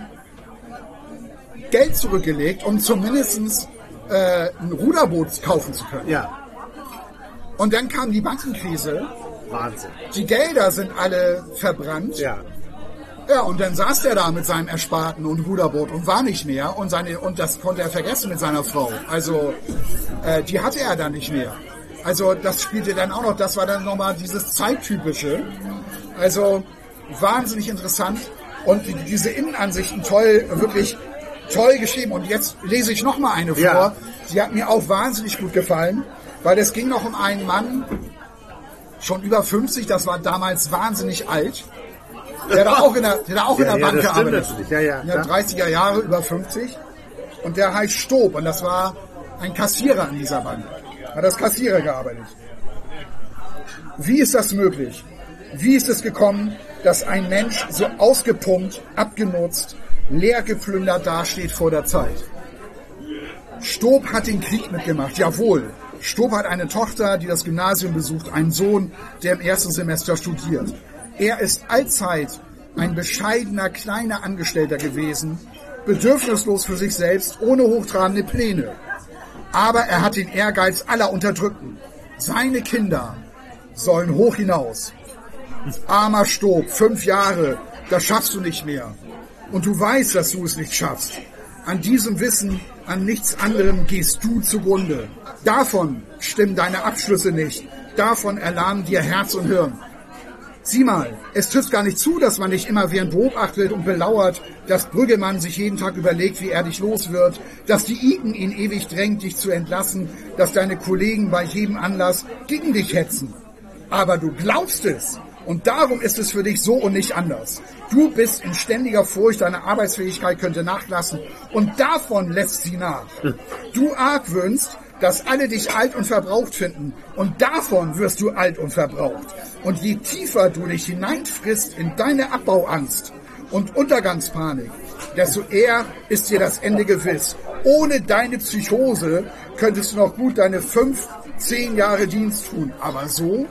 Geld zurückgelegt, um zumindest ein Ruderboot kaufen zu können. Ja. Und dann kam die Bankenkrise. Wahnsinn. Die Gelder sind alle verbrannt. Ja. Ja, und dann saß der da mit seinem Ersparten und Ruderboot und war nicht mehr. Und das konnte er vergessen mit seiner Frau. Also, die hatte er dann nicht mehr. Also, das spielte dann auch noch, das war dann nochmal dieses Zeittypische. Also, wahnsinnig interessant. Und diese Innenansichten toll, wirklich toll geschrieben. Und jetzt lese ich nochmal eine vor. Ja. Die hat mir auch wahnsinnig gut gefallen, weil es ging noch um einen Mann, schon über 50, das war damals wahnsinnig alt. Der da auch in der Bank gearbeitet. Ja, in den 30er Jahre, über 50. Und der heißt Stob. Und das war ein Kassierer in dieser Bank. Hat als Kassierer gearbeitet. Wie ist das möglich? Wie ist es gekommen, dass ein Mensch so ausgepumpt, abgenutzt, leer geplündert dasteht vor der Zeit? Stob hat den Krieg mitgemacht, jawohl. Stob hat eine Tochter, die das Gymnasium besucht, einen Sohn, der im ersten Semester studiert. Er ist allzeit ein bescheidener, kleiner Angestellter gewesen, bedürfnislos für sich selbst, ohne hochtrabende Pläne. Aber er hat den Ehrgeiz aller Unterdrückten. Seine Kinder sollen hoch hinaus. Armer Stob, 5 Jahre, das schaffst du nicht mehr. Und du weißt, dass du es nicht schaffst. An diesem Wissen, an nichts anderem gehst du zugrunde. Davon stimmen deine Abschlüsse nicht. Davon erlahmen dir Herz und Hirn. Sieh mal, es trifft gar nicht zu, dass man dich immer während beobachtet und belauert, dass Brüggemann sich jeden Tag überlegt, wie er dich los wird, dass die Iken ihn ewig drängt, dich zu entlassen, dass deine Kollegen bei jedem Anlass gegen dich hetzen. Aber du glaubst es. Und darum ist es für dich so und nicht anders. Du bist in ständiger Furcht, deine Arbeitsfähigkeit könnte nachlassen. Und davon lässt sie nach. Du argwöhnst, dass alle dich alt und verbraucht finden. Und davon wirst du alt und verbraucht. Und je tiefer du dich hineinfrisst in deine Abbauangst und Untergangspanik, desto eher ist dir das Ende gewiss. Ohne deine Psychose könntest du noch gut deine 5-10 Jahre Dienst tun. Aber so...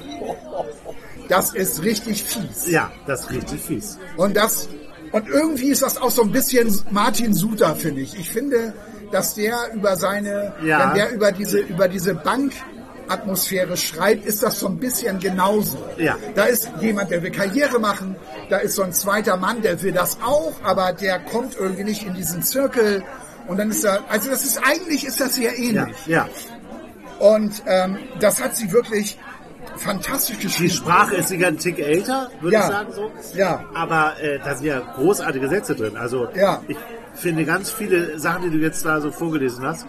Das ist richtig fies. Ja, das ist richtig fies. Und irgendwie ist das auch so ein bisschen Martin Suter, finde ich. Ich finde, dass der wenn der über diese Bankatmosphäre schreibt, ist das so ein bisschen genauso. Ja. Da ist jemand, der will Karriere machen, da ist so ein zweiter Mann, der will das auch, aber der kommt irgendwie nicht in diesen Zirkel. Und dann ist eigentlich ist das sehr ähnlich. Ja. Und das hat sie wirklich fantastisch geschrieben. Die Sprache ist sogar ein Tick älter, würde ich sagen so. Ja. Aber da sind ja großartige Sätze drin. Also ich finde ganz viele Sachen, die du jetzt da so vorgelesen hast,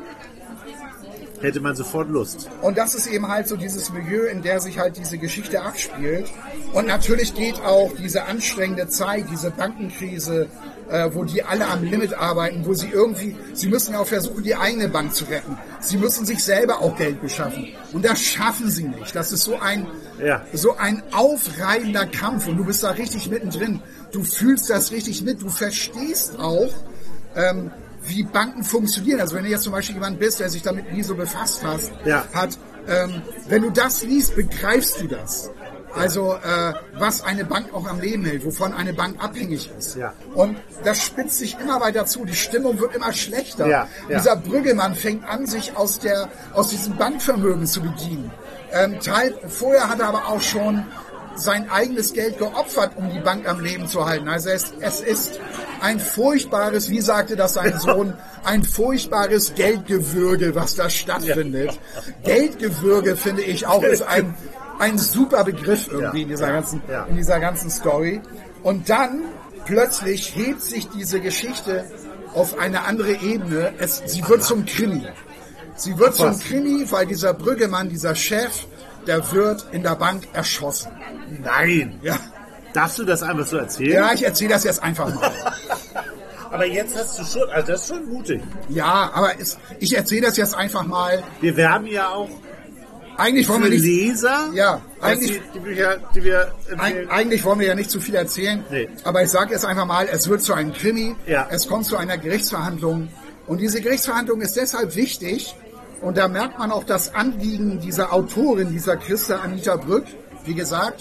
hätte man sofort Lust. Und das ist eben halt so dieses Milieu, in der sich halt diese Geschichte abspielt. Und natürlich geht auch diese anstrengende Zeit, diese Bankenkrise, wo die alle am Limit arbeiten, wo sie müssen ja auch versuchen, die eigene Bank zu retten. Sie müssen sich selber auch Geld beschaffen. Und das schaffen sie nicht. Das ist so ein aufreibender Kampf und du bist da richtig mittendrin. Du fühlst das richtig mit. Du verstehst auch, wie Banken funktionieren. Also wenn du jetzt zum Beispiel jemand bist, der sich damit nie so befasst hat, wenn du das liest, begreifst du das. Also was eine Bank auch am Leben hält, wovon eine Bank abhängig ist. Ja. Und das spitzt sich immer weiter zu. Die Stimmung wird immer schlechter. Ja. Dieser Brüggemann fängt an, sich aus diesem Bankvermögen zu bedienen. Vorher hat er aber auch schon sein eigenes Geld geopfert, um die Bank am Leben zu halten. Also es ist ein furchtbares, wie sagte das sein Sohn, ein furchtbares Geldgewürge, was da stattfindet. Ja. Geldgewürge, finde ich auch, ist ein super Begriff irgendwie in dieser ganzen Story. Und dann plötzlich hebt sich diese Geschichte auf eine andere Ebene. Sie wird zum Krimi. Sie wird zum Krimi, weil dieser Brüggemann, dieser Chef, der wird in der Bank erschossen. Nein! Ja. Darfst du das einfach so erzählen? Ja, ich erzähle das jetzt einfach mal. Aber jetzt hast du schon, also das ist schon mutig. Ja, aber ich erzähle das jetzt einfach mal. Wir werben ja auch eigentlich wollen wir nicht, Leser. Ja, eigentlich die Bücher, die wir eigentlich wollen wir ja nicht zu viel erzählen. Nee. Aber ich sage jetzt einfach mal, es wird zu einem Krimi. Ja. Es kommt zu einer Gerichtsverhandlung. Und diese Gerichtsverhandlung ist deshalb wichtig. Und da merkt man auch das Anliegen dieser Autorin, dieser Christa Anita Brück, wie gesagt,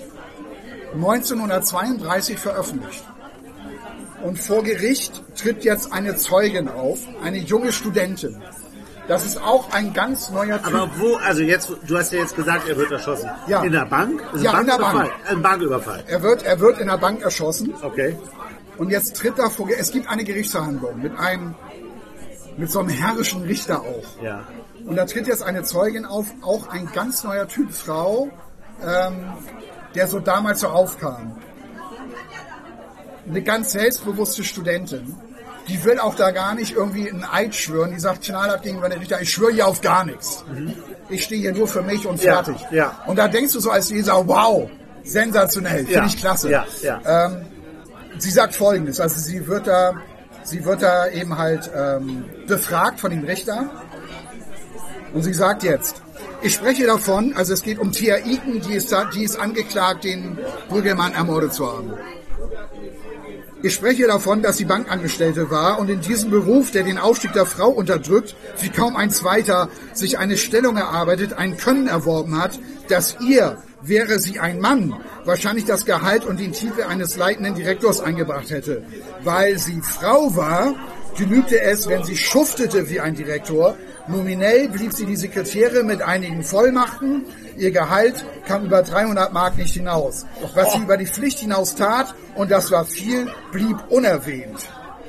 1932 veröffentlicht. Und vor Gericht tritt jetzt eine Zeugin auf, eine junge Studentin. Das ist auch ein ganz neuer Typ. Aber wo, also jetzt, du hast ja jetzt gesagt, er wird erschossen. Ja. In der Bank? Ja, in der Bank. Ein Banküberfall. Er wird in der Bank erschossen. Okay. Und jetzt tritt da vor, es gibt eine Gerichtsverhandlung mit so einem herrischen Richter auch. Ja. Und da tritt jetzt eine Zeugin auf, auch ein ganz neuer Typ Frau, der so damals so aufkam. Eine ganz selbstbewusste Studentin. Die will auch da gar nicht irgendwie einen Eid schwören. Die sagt knallhart gegenüber der Richter, ich schwöre hier auf gar nichts. Ich stehe hier nur für mich und fertig. Ja. Und da denkst du so als Leser, wow, sensationell, finde ich klasse. Ja. Sie sagt Folgendes, also sie wird da eben halt befragt von dem Richter. Und sie sagt jetzt, ich spreche davon, also es geht um Thea Eaton, die ist angeklagt, den Brüggemann ermordet zu haben. Ich spreche davon, dass sie Bankangestellte war und in diesem Beruf, der den Aufstieg der Frau unterdrückt, wie kaum ein zweiter, sich eine Stellung erarbeitet, ein Können erworben hat, dass ihr, wäre sie ein Mann, wahrscheinlich das Gehalt und den Titel eines leitenden Direktors eingebracht hätte. Weil sie Frau war, genügte es, wenn sie schuftete wie ein Direktor. Nominell blieb sie die Sekretärin mit einigen Vollmachten. Ihr Gehalt kam über 300 Mark nicht hinaus. Was sie über die Pflicht hinaus tat, und das war viel, blieb unerwähnt.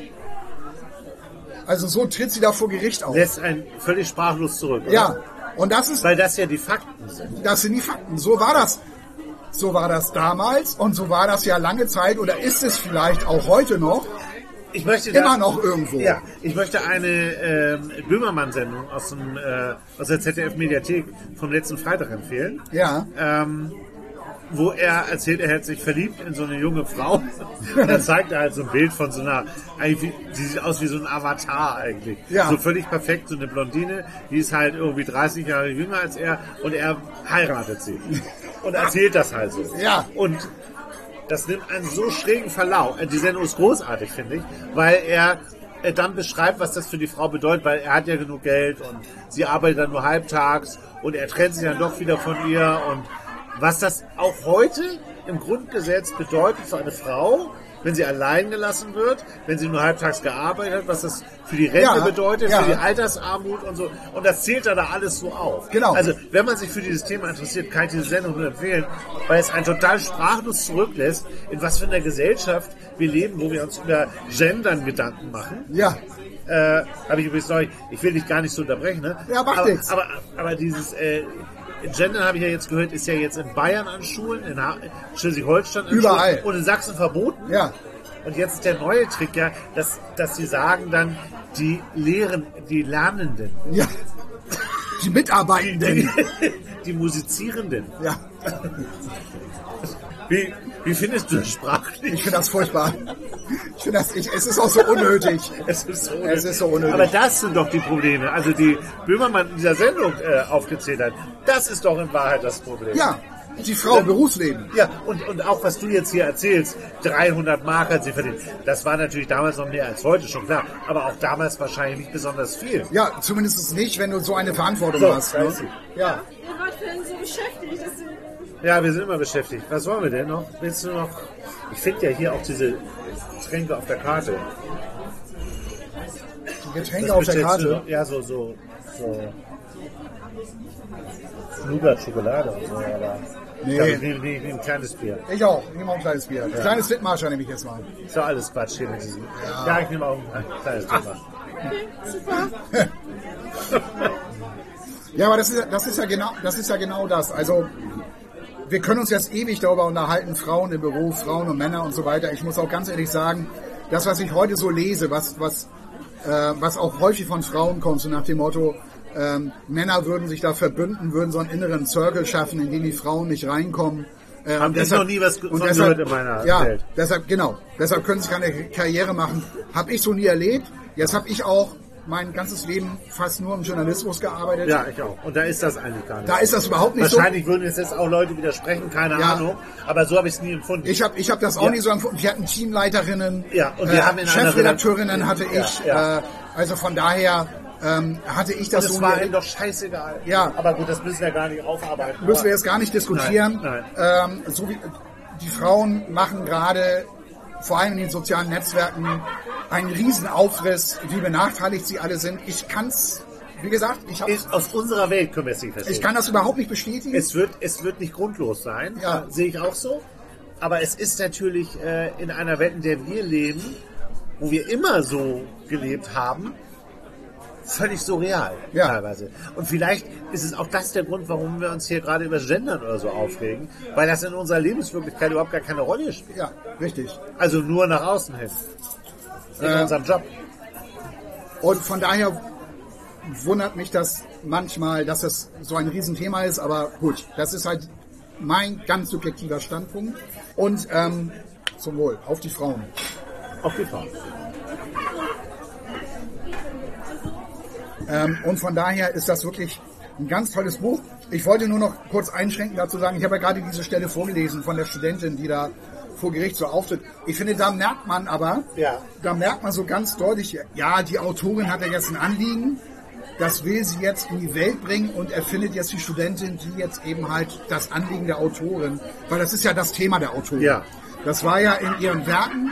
Also so tritt sie da vor Gericht auf. Lässt einen völlig sprachlos zurück, oder? Ja, und das ist... Weil das ja die Fakten sind. Das sind die Fakten. So war das. So war das damals und so war das ja lange Zeit oder ist es vielleicht auch heute noch. Ich möchte immer noch irgendwo. Ja, ich möchte eine Böhmermann-Sendung aus der ZDF-Mediathek vom letzten Freitag empfehlen. Ja. Wo er erzählt, er hätte sich verliebt in so eine junge Frau. Und dann zeigt er halt so ein Bild von so einer, die sieht aus wie so ein Avatar eigentlich. Ja. So völlig perfekt, so eine Blondine, die ist halt irgendwie 30 Jahre jünger als er und er heiratet sie. Und erzählt das halt so. Ja. Und das nimmt einen so schrägen Verlauf. Die Sendung ist großartig, finde ich, weil er dann beschreibt, was das für die Frau bedeutet, weil er hat ja genug Geld und sie arbeitet dann nur halbtags und er trennt sich dann doch wieder von ihr und was das auch heute im Grundgesetz bedeutet für eine Frau, wenn sie allein gelassen wird, wenn sie nur halbtags gearbeitet hat, was das für die Rente bedeutet, für die Altersarmut und so. Und das zählt da alles so auf. Genau. Also, wenn man sich für dieses Thema interessiert, kann ich diese Sendung nur empfehlen, weil es einen total sprachlos zurücklässt, in was für einer Gesellschaft wir leben, wo wir uns über Gendern Gedanken machen. Ja. Habe ich übrigens noch, ich will dich gar nicht so unterbrechen, ne? Ja, macht nichts. Aber dieses, Gendern habe ich ja jetzt gehört, ist ja jetzt in Bayern an Schulen, in Schleswig-Holstein an überall Schulen und in Sachsen verboten. Ja. Und jetzt ist der neue Trick ja, dass sie sagen dann, die Lernenden. Ja. Die Mitarbeitenden. Die Musizierenden. Ja. Wie findest du das sprachlich? Ich finde das furchtbar. Es ist auch so unnötig. Es ist so unnötig. Aber das sind doch die Probleme. Also die Böhmermann in dieser Sendung aufgezählt hat, das ist doch in Wahrheit das Problem. Ja, die Frau im Berufsleben. Ja, und auch was du jetzt hier erzählst, 300 Mark hat sie verdient. Das war natürlich damals noch mehr als heute, schon klar. Aber auch damals wahrscheinlich nicht besonders viel. Ja, zumindest nicht, wenn du so eine Verantwortung hast. Ne? Ja. Ihr wart vorhin so beschäftigt, dass Ja, wir sind immer beschäftigt. Was wollen wir denn noch? Willst du noch? Ich finde ja hier auch diese Getränke auf der Karte. Die Getränke auf der Karte? Ja, so Nougat-Schokolade und so, aber nee. Ich nehme ein kleines Bier. Ich auch. Ich nehme auch ein kleines Bier. Ein kleines Wittmarscher nehme ich jetzt mal. Ist doch alles Quatsch hier mit diesem. Ja, ich nehme auch ein kleines Bier. super. Ja, aber das ist ja genau das. Also wir können uns jetzt ewig darüber unterhalten, Frauen im Beruf, Frauen und Männer und so weiter. Ich muss auch ganz ehrlich sagen, das, was ich heute so lese, was auch häufig von Frauen kommt, so nach dem Motto, Männer würden sich da verbünden, würden so einen inneren Circle schaffen, in den die Frauen nicht reinkommen. Haben deshalb, noch nie was von gehört in meiner Welt. Deshalb können sie keine Karriere machen. Habe ich so nie erlebt. Jetzt habe ich auch mein ganzes Leben fast nur im Journalismus gearbeitet. Ja, ich auch. Und da ist das eigentlich gar nicht. Da ist das überhaupt nicht Wahrscheinlich würden jetzt auch Leute widersprechen, keine Ahnung. Aber so habe ich es nie empfunden. Ich hab das auch nie so empfunden. Wir hatten Teamleiterinnen, und wir haben Chefredakteurinnen hatte ich. Also von daher hatte ich das so. Das war ihnen doch scheißegal. Ja. Aber gut, das müssen wir gar nicht aufarbeiten. Müssen wir jetzt gar nicht diskutieren. Nein. So wie die Frauen machen gerade, vor allem in den sozialen Netzwerken, einen riesen Aufriss, wie benachteiligt sie alle sind. Ich kann's, wie gesagt, aus unserer Welt können wir es nicht verstehen. Ich kann das überhaupt nicht bestätigen. Es wird nicht grundlos sein, sehe ich auch so. Aber es ist natürlich in einer Welt, in der wir leben, wo wir immer so gelebt haben, völlig surreal teilweise. Und vielleicht ist es auch das der Grund, warum wir uns hier gerade über das Gendern oder so aufregen, weil das in unserer Lebenswirklichkeit überhaupt gar keine Rolle spielt. Ja, richtig. Also nur nach außen hin. In unserem Job. Und von daher wundert mich das manchmal, dass es so ein Riesenthema ist, aber gut, das ist halt mein ganz subjektiver Standpunkt. Und zum Wohl, auf die Frauen. Auf die Frauen. Und von daher ist das wirklich ein ganz tolles Buch. Ich wollte nur noch kurz einschränken dazu sagen, ich habe ja gerade diese Stelle vorgelesen von der Studentin, die da vor Gericht so auftritt. Ich finde, da merkt man so ganz deutlich, ja, die Autorin hat ja jetzt ein Anliegen, das will sie jetzt in die Welt bringen und erfindet jetzt die Studentin, die jetzt eben halt das Anliegen der Autorin, weil das ist ja das Thema der Autorin. Ja. Das war ja in ihren Werken,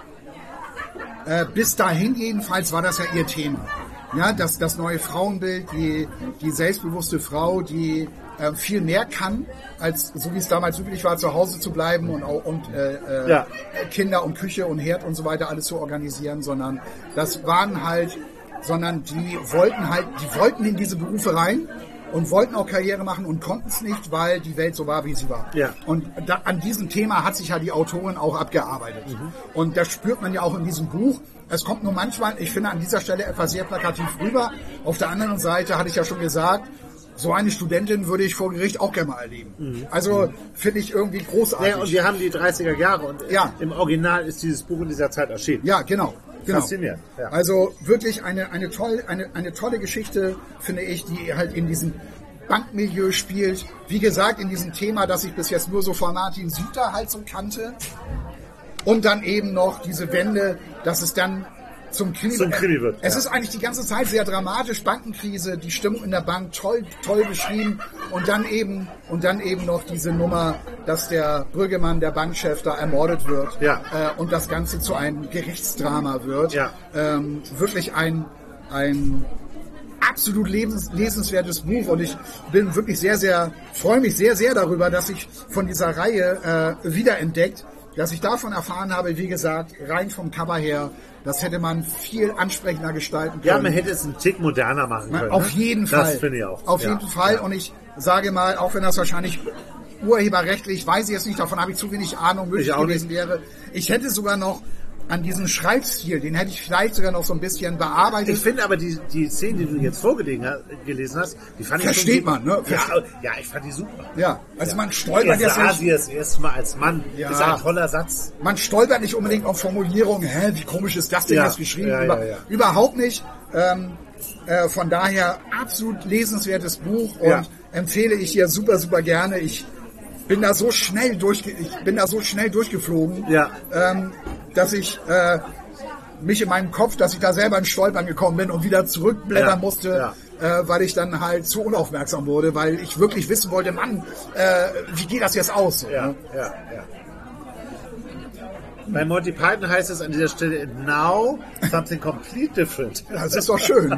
bis dahin jedenfalls war das ja ihr Thema. Ja, das neue Frauenbild, die selbstbewusste Frau, die viel mehr kann, als so wie es damals üblich war, zu Hause zu bleiben und Kinder und Küche und Herd und so weiter alles zu organisieren, sondern die wollten in diese Berufe rein und wollten auch Karriere machen und konnten es nicht, weil die Welt so war, wie sie war. Ja. Und an diesem Thema hat sich ja die Autorin auch abgearbeitet. Mhm. Und das spürt man ja auch in diesem Buch. Es kommt nur manchmal, ich finde, an dieser Stelle etwas sehr plakativ rüber. Auf der anderen Seite hatte ich ja schon gesagt, so eine Studentin würde ich vor Gericht auch gerne mal erleben. Mhm. Also finde ich irgendwie großartig. Ja, und wir haben die 30er Jahre und im Original ist dieses Buch in dieser Zeit erschienen. Ja, genau. Faszinierend. Ja. Also wirklich eine tolle Geschichte, finde ich, die halt in diesem Bankmilieu spielt. Wie gesagt, in diesem Thema, das ich bis jetzt nur so von Martin Suter halt so kannte. Und dann eben noch diese Wende, dass es dann zum Krimi wird. Es ist eigentlich die ganze Zeit sehr dramatisch, Bankenkrise, die Stimmung in der Bank toll beschrieben und dann eben noch diese Nummer, dass der Brüggemann, der Bankchef, da ermordet wird und das Ganze zu einem Gerichtsdrama wird. Ja. Wirklich ein absolut lesenswertes Buch und ich bin wirklich freue mich sehr, sehr darüber, dass ich von dieser Reihe wiederentdeckt, dass ich davon erfahren habe, wie gesagt, rein vom Cover her, das hätte man viel ansprechender gestalten können. Ja, man hätte es einen Tick moderner machen können. Auf jeden Fall. Das finde ich auch. Auf jeden Fall. Und ich sage mal, auch wenn das wahrscheinlich urheberrechtlich, weiß ich jetzt nicht, davon habe ich zu wenig Ahnung, möglich gewesen wäre. Ich hätte sogar noch an diesen Schreibstil, den hätte ich vielleicht sogar noch so ein bisschen bearbeitet. Ich finde aber die Szene, die du jetzt gelesen hast, die fand ich versteht man, ne? Ja, ich fand die super. Ja, also man stolpert jetzt nicht. Sie das erste Mal als Mann. Ja. Ist ein toller Satz. Man stolpert nicht unbedingt auf Formulierungen, wie komisch ist das denn jetzt geschrieben? Überhaupt nicht. Von daher absolut lesenswertes Buch und empfehle ich hier super, super gerne. Ich bin da so schnell durchgeflogen, dass ich mich in meinem Kopf, dass ich da selber in Stolpern gekommen bin und wieder zurückblättern musste, weil ich dann halt zu unaufmerksam wurde, weil ich wirklich wissen wollte, Mann, wie geht das jetzt aus? So, ne? Bei Monty Python heißt es an dieser Stelle now something complete different. Das ist doch schön.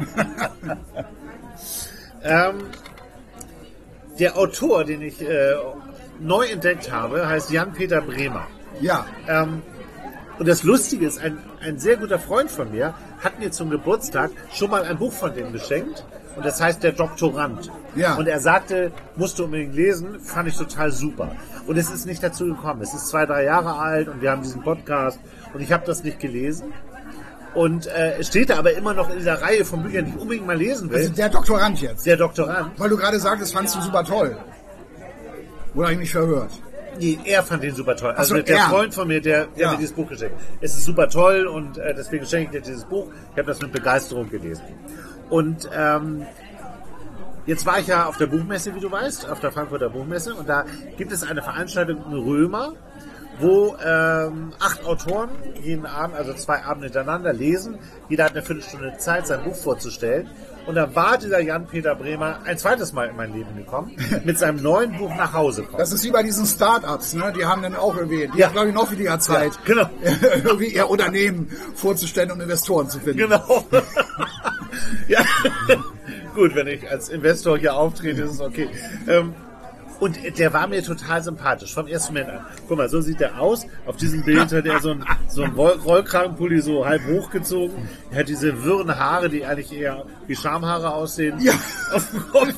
Der Autor, den ich neu entdeckt habe, heißt Jan-Peter Bremer. Ja. Und das Lustige ist, ein sehr guter Freund von mir hat mir zum Geburtstag schon mal ein Buch von dem geschenkt. Und das heißt Der Doktorand. Ja. Und er sagte, musst du unbedingt lesen, fand ich total super. Und es ist nicht dazu gekommen. Es ist 2-3 Jahre alt und wir haben diesen Podcast und ich habe das nicht gelesen. Und es steht da aber immer noch in dieser Reihe von Büchern, die ich unbedingt mal lesen will. Also Der Doktorand jetzt. Der Doktorand. Weil du gerade sagst, das fandst du super toll. Oder habe ich mich verhört? Nee, er fand den super toll. Also so, der Freund von mir, der mir dieses Buch geschenkt. Es ist super toll und deswegen schenke ich dir dieses Buch. Ich habe das mit Begeisterung gelesen. Und jetzt war ich ja auf der Buchmesse, wie du weißt, auf der Frankfurter Buchmesse. Und da gibt es eine Veranstaltung in Römer, wo 8 Autoren jeden Abend, also 2 Abende hintereinander lesen. Jeder hat eine Viertelstunde Zeit, sein Buch vorzustellen. Und da war dieser Jan-Peter Bremer ein zweites Mal in mein Leben gekommen, mit seinem neuen Buch nach Hause kommen. Das ist wie bei diesen Start-ups, ne? Die haben dann auch irgendwie, die haben, glaube ich, noch weniger Zeit, genau. irgendwie ihr Unternehmen vorzustellen und Investoren zu finden. Genau. Ja. Gut, wenn ich als Investor hier auftrete, ist es okay. Und der war mir total sympathisch, vom ersten Moment an. Guck mal, so sieht der aus. Auf diesem Bild hat er so ein Rollkragenpulli so halb hochgezogen. Er hat diese wirren Haare, die eigentlich eher wie Schamhaare aussehen. Ja. Auf dem Kopf.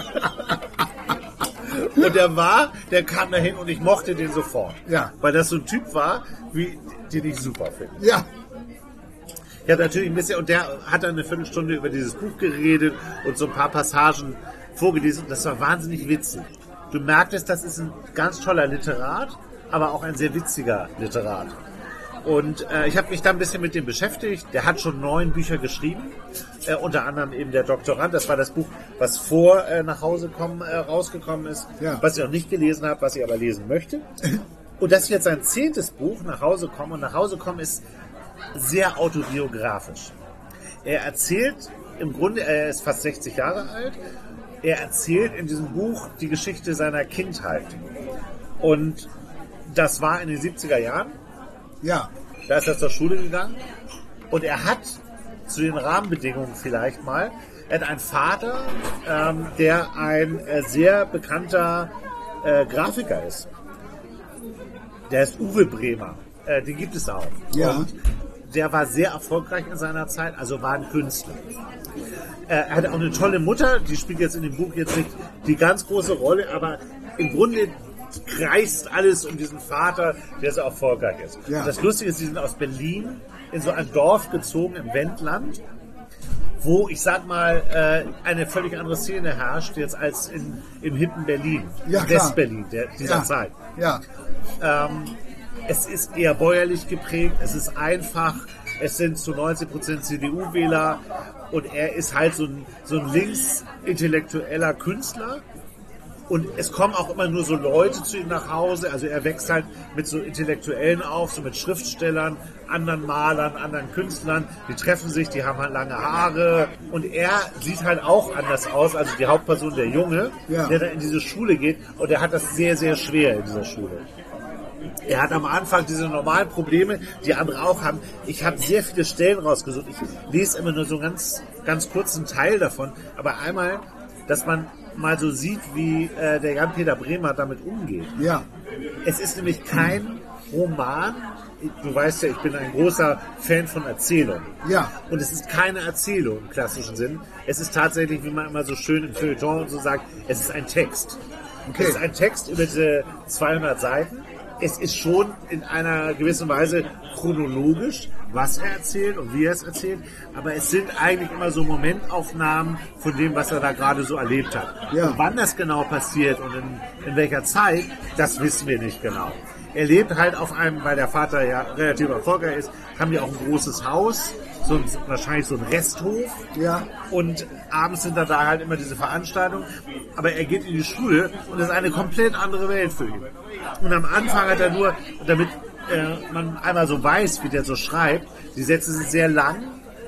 Und der kam dahin und ich mochte den sofort. Ja. Weil das so ein Typ war, den ich super finde. Ja. Ich habe natürlich ein bisschen, und der hat dann eine Viertelstunde über dieses Buch geredet und so ein paar Passagen vorgelesen. Das war wahnsinnig witzig. Du merktest, das ist ein ganz toller Literat, aber auch ein sehr witziger Literat. Und ich habe mich da ein bisschen mit dem beschäftigt. Der hat schon 9 Bücher geschrieben, unter anderem eben Der Doktorand. Das war das Buch, was vor Nach Hause kommen rausgekommen ist, was ich auch nicht gelesen habe, was ich aber lesen möchte. Und das ist jetzt sein 10. Buch, Nach Hause kommen. Und Nach Hause kommen ist sehr autobiografisch. Er erzählt, im Grunde, er ist fast 60 Jahre alt, er erzählt in diesem Buch die Geschichte seiner Kindheit. Und das war in den 70er Jahren. Ja. Da ist er zur Schule gegangen. Und er hat zu den Rahmenbedingungen vielleicht mal, er hat einen Vater, der ein sehr bekannter Grafiker ist. Der ist Uwe Bremer. Den gibt es auch. Ja. Und der war sehr erfolgreich in seiner Zeit, also war ein Künstler. Er hatte auch eine tolle Mutter, die spielt jetzt in dem Buch jetzt nicht die ganz große Rolle, aber im Grunde kreist alles um diesen Vater, der so erfolgreich ist. Ja. Und das Lustige ist, sie sind aus Berlin in so ein Dorf gezogen im Wendland, wo, ich sag mal, eine völlig andere Szene herrscht jetzt als im hippen Berlin, Westberlin dieser Zeit. Ja. Es ist eher bäuerlich geprägt, es ist einfach, es sind zu 90% CDU-Wähler und er ist halt so ein linksintellektueller Künstler. Und es kommen auch immer nur so Leute zu ihm nach Hause, also er wächst halt mit so Intellektuellen auf, so mit Schriftstellern, anderen Malern, anderen Künstlern, die treffen sich, die haben halt lange Haare und er sieht halt auch anders aus, also die Hauptperson, der Junge, der da in diese Schule geht und er hat das sehr, sehr schwer in dieser Schule. Er hat am Anfang diese normalen Probleme, die andere auch haben. Ich habe sehr viele Stellen rausgesucht. Ich lese immer nur so einen ganz, ganz kurzen Teil davon. Aber einmal, dass man mal so sieht, wie der Jan-Peter Bremer damit umgeht. Ja. Es ist nämlich kein Roman. Du weißt ja, ich bin ein großer Fan von Erzählungen. Ja. Und es ist keine Erzählung im klassischen Sinn. Es ist tatsächlich, wie man immer so schön im Feuilleton so sagt, es ist ein Text. Okay. Es ist ein Text über diese 200 Seiten. Es ist schon in einer gewissen Weise chronologisch, was er erzählt und wie er es erzählt, aber es sind eigentlich immer so Momentaufnahmen von dem, was er da gerade so erlebt hat. Ja. Und wann das genau passiert und in welcher Zeit, das wissen wir nicht genau. Er lebt halt auf einem, weil der Vater ja relativ erfolgreich ist, haben die auch ein großes Haus, wahrscheinlich so ein Resthof. Ja. Und abends sind da halt immer diese Veranstaltungen. Aber er geht in die Schule und es ist eine komplett andere Welt für ihn. Und am Anfang hat er nur, damit man einmal so weiß, wie der so schreibt, die Sätze sind sehr lang,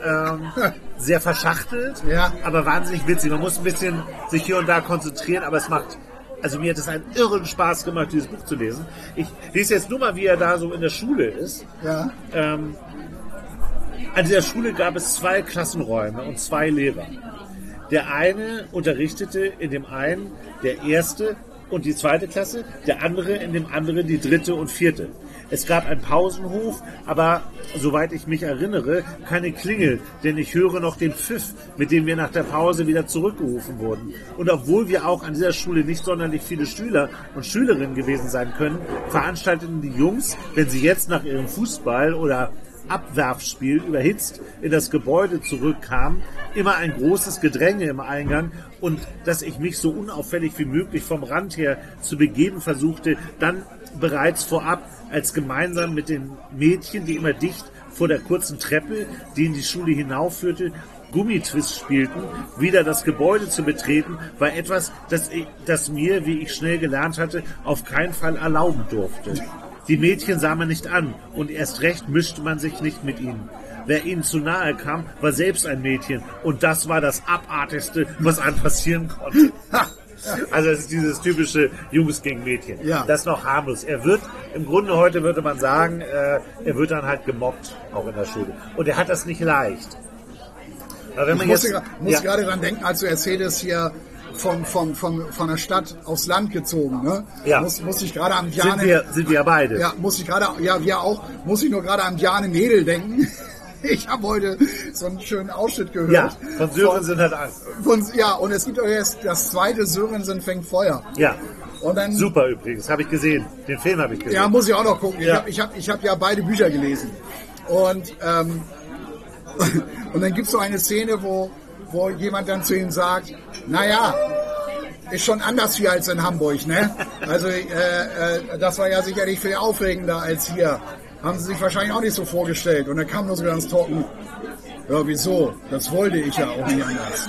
sehr verschachtelt, aber wahnsinnig witzig. Man muss ein bisschen sich hier und da konzentrieren, aber es macht... Also mir hat es einen irren Spaß gemacht, dieses Buch zu lesen. Ich lese jetzt nur mal, wie er da so in der Schule ist. Ja. An dieser Schule gab es 2 Klassenräume und 2 Lehrer. Der eine unterrichtete in dem einen der 1. und die 2. Klasse, der andere in dem anderen die 3. und 4. Es gab einen Pausenhof, aber soweit ich mich erinnere, keine Klingel, denn ich höre noch den Pfiff, mit dem wir nach der Pause wieder zurückgerufen wurden. Und obwohl wir auch an dieser Schule nicht sonderlich viele Schüler und Schülerinnen gewesen sein können, veranstalteten die Jungs, wenn sie jetzt nach ihrem Fußball- oder Abwerfspiel überhitzt in das Gebäude zurückkamen, immer ein großes Gedränge im Eingang und dass ich mich so unauffällig wie möglich vom Rand her zu begeben versuchte, dann bereits vorab als gemeinsam mit den Mädchen, die immer dicht vor der kurzen Treppe, die in die Schule hinaufführte, Gummitwist spielten, wieder das Gebäude zu betreten, war etwas, das mir, wie ich schnell gelernt hatte, auf keinen Fall erlauben durfte. Die Mädchen sah man nicht an und erst recht mischte man sich nicht mit ihnen. Wer ihnen zu nahe kam, war selbst ein Mädchen und das war das Abartigste, was einem passieren konnte. Also es ist dieses typische Jungs gegen Mädchen. Ja. Das ist noch harmlos. Er wird, im Grunde heute würde man sagen, er wird dann halt gemobbt, auch in der Schule. Und er hat das nicht leicht. Aber wenn man ich muss gerade dran denken, als du erzähltest hier von der Stadt aufs Land gezogen, ne? Ja. Muss ich gerade am Bjarne... Sind wir ja beide. Ja, muss ich nur gerade an Bjarne Mädel denken. Ich habe heute so einen schönen Ausschnitt gehört. Ja, von Sörensen hat Angst. Ja, und es gibt auch jetzt das zweite Sörensen fängt Feuer. Ja. Und dann, super übrigens, habe ich gesehen. Den Film habe ich gesehen. Ja, muss ich auch noch gucken. Ja. Ich hab ja beide Bücher gelesen. Und dann gibt es so eine Szene, wo jemand dann zu ihm sagt, naja, ist schon anders hier als in Hamburg, ne? Also das war ja sicherlich viel aufregender als hier. Haben sie sich wahrscheinlich auch nicht so vorgestellt. Und dann kam nur so ganz trocken, ja wieso? Das wollte ich ja auch nicht anders.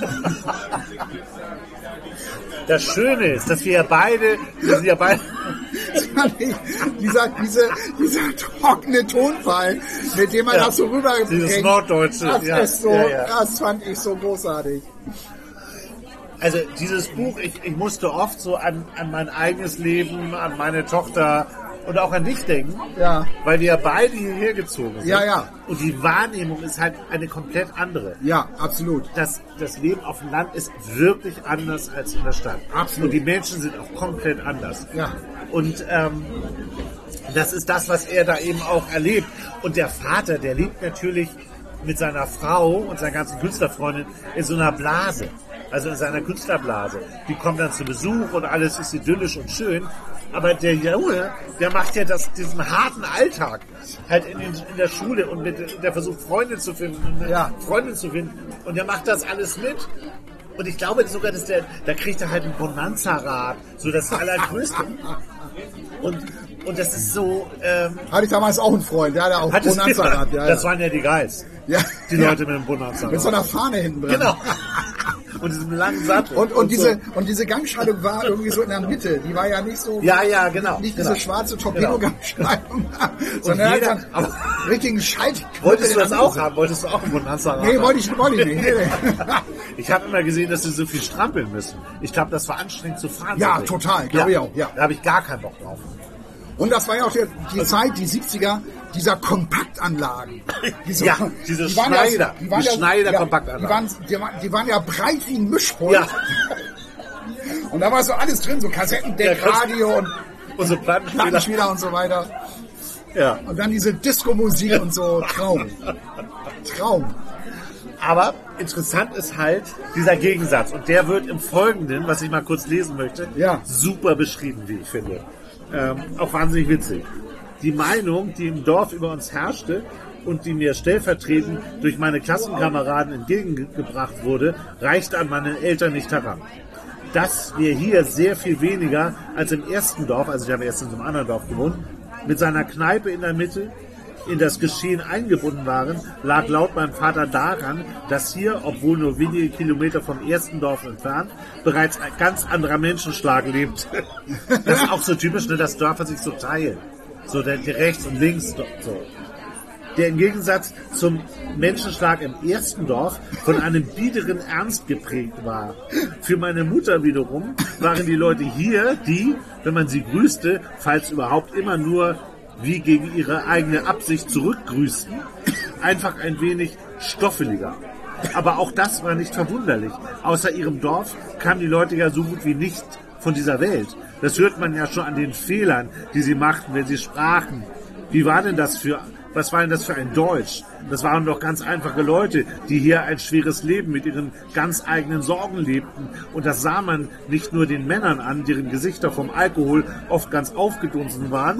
Das Schöne ist, dass wir sind ja beide dieser trockene Tonfall, mit dem man das so rüberbringt. Dieses Norddeutsche. Das fand ich so großartig. Also dieses Buch, ich musste oft so an mein eigenes Leben, an meine Tochter und auch an dich denken, weil wir beide hierher gezogen sind. Ja. Und die Wahrnehmung ist halt eine komplett andere. Ja, absolut. Das Leben auf dem Land ist wirklich anders als in der Stadt. Absolut. Und die Menschen sind auch komplett anders. Ja. Und das ist das, was er da eben auch erlebt. Und der Vater, der lebt natürlich mit seiner Frau und seiner ganzen Künstlerfreundin in so einer Blase. Also in seiner Künstlerblase. Die kommen dann zu Besuch und alles ist idyllisch und schön. Aber der Junge, der macht ja diesen harten Alltag halt in der Schule und der versucht Freunde zu finden, Freundin zu finden. Und der macht das alles mit. Und ich glaube sogar, dass da kriegt er halt einen Bonanza-Rad, so das Allergrößte. Und das ist so... hatte ich damals auch einen Freund, der hatte auch einen Bonanza-Rad. Ja, das waren ja die Guys. Ja. Die Leute mit dem Bonanza-Rad. Mit so einer Fahne hinten dran. Genau. Und diesem langen Sattel. Und diese Gangschaltung war irgendwie so in der Mitte. Die war ja nicht so... Ja, genau. Nicht diese schwarze Torpedo-Gangschaltung, sondern halt einen richtigen Schalt. Wolltest du das auch haben? Wolltest du auch einen Bonanza-Rad? Nee, wollte ich nicht. Nee. Ich habe immer gesehen, dass sie so viel strampeln müssen. Ich glaube, das war anstrengend zu fahren. Ja, total. Glaube ich auch. Ja. Da habe ich gar keinen Bock drauf. Und das war ja auch die Zeit, die 70er, dieser Kompaktanlagen. Diese Schneider-Kompaktanlagen. Die waren ja breit wie ein Mischpult. Ja. Und da war so alles drin, so Kassettendeck, Radio und so Plattenspieler und so weiter. Ja. Und dann diese Disco-Musik und so. Traum. Aber interessant ist halt dieser Gegensatz. Und der wird im Folgenden, was ich mal kurz lesen möchte, super beschrieben, wie ich finde. Auch wahnsinnig witzig. Die Meinung, die im Dorf über uns herrschte und die mir stellvertretend durch meine Klassenkameraden entgegengebracht wurde, reichte an meine Eltern nicht heran. Dass wir hier sehr viel weniger als im ersten Dorf, also ich habe erst in einem anderen Dorf gewohnt, mit seiner Kneipe in der Mitte in das Geschehen eingebunden waren, lag laut meinem Vater daran, dass hier, obwohl nur wenige Kilometer vom ersten Dorf entfernt, bereits ein ganz anderer Menschenschlag lebt. Das ist auch so typisch, ne, dass Dörfer sich so teilen. So der rechts und links. So. Der im Gegensatz zum Menschenschlag im ersten Dorf von einem biederen Ernst geprägt war. Für meine Mutter wiederum waren die Leute hier, die, wenn man sie grüßte, falls überhaupt immer nur wie gegen ihre eigene Absicht zurückgrüßten, einfach ein wenig stoffeliger. Aber auch das war nicht verwunderlich. Außer ihrem Dorf kamen die Leute ja so gut wie nicht von dieser Welt. Das hört man ja schon an den Fehlern, die sie machten, wenn sie sprachen, was war denn das für ein Deutsch? Das waren doch ganz einfache Leute, die hier ein schweres Leben mit ihren ganz eigenen Sorgen lebten. Und das sah man nicht nur den Männern an, deren Gesichter vom Alkohol oft ganz aufgedunsen waren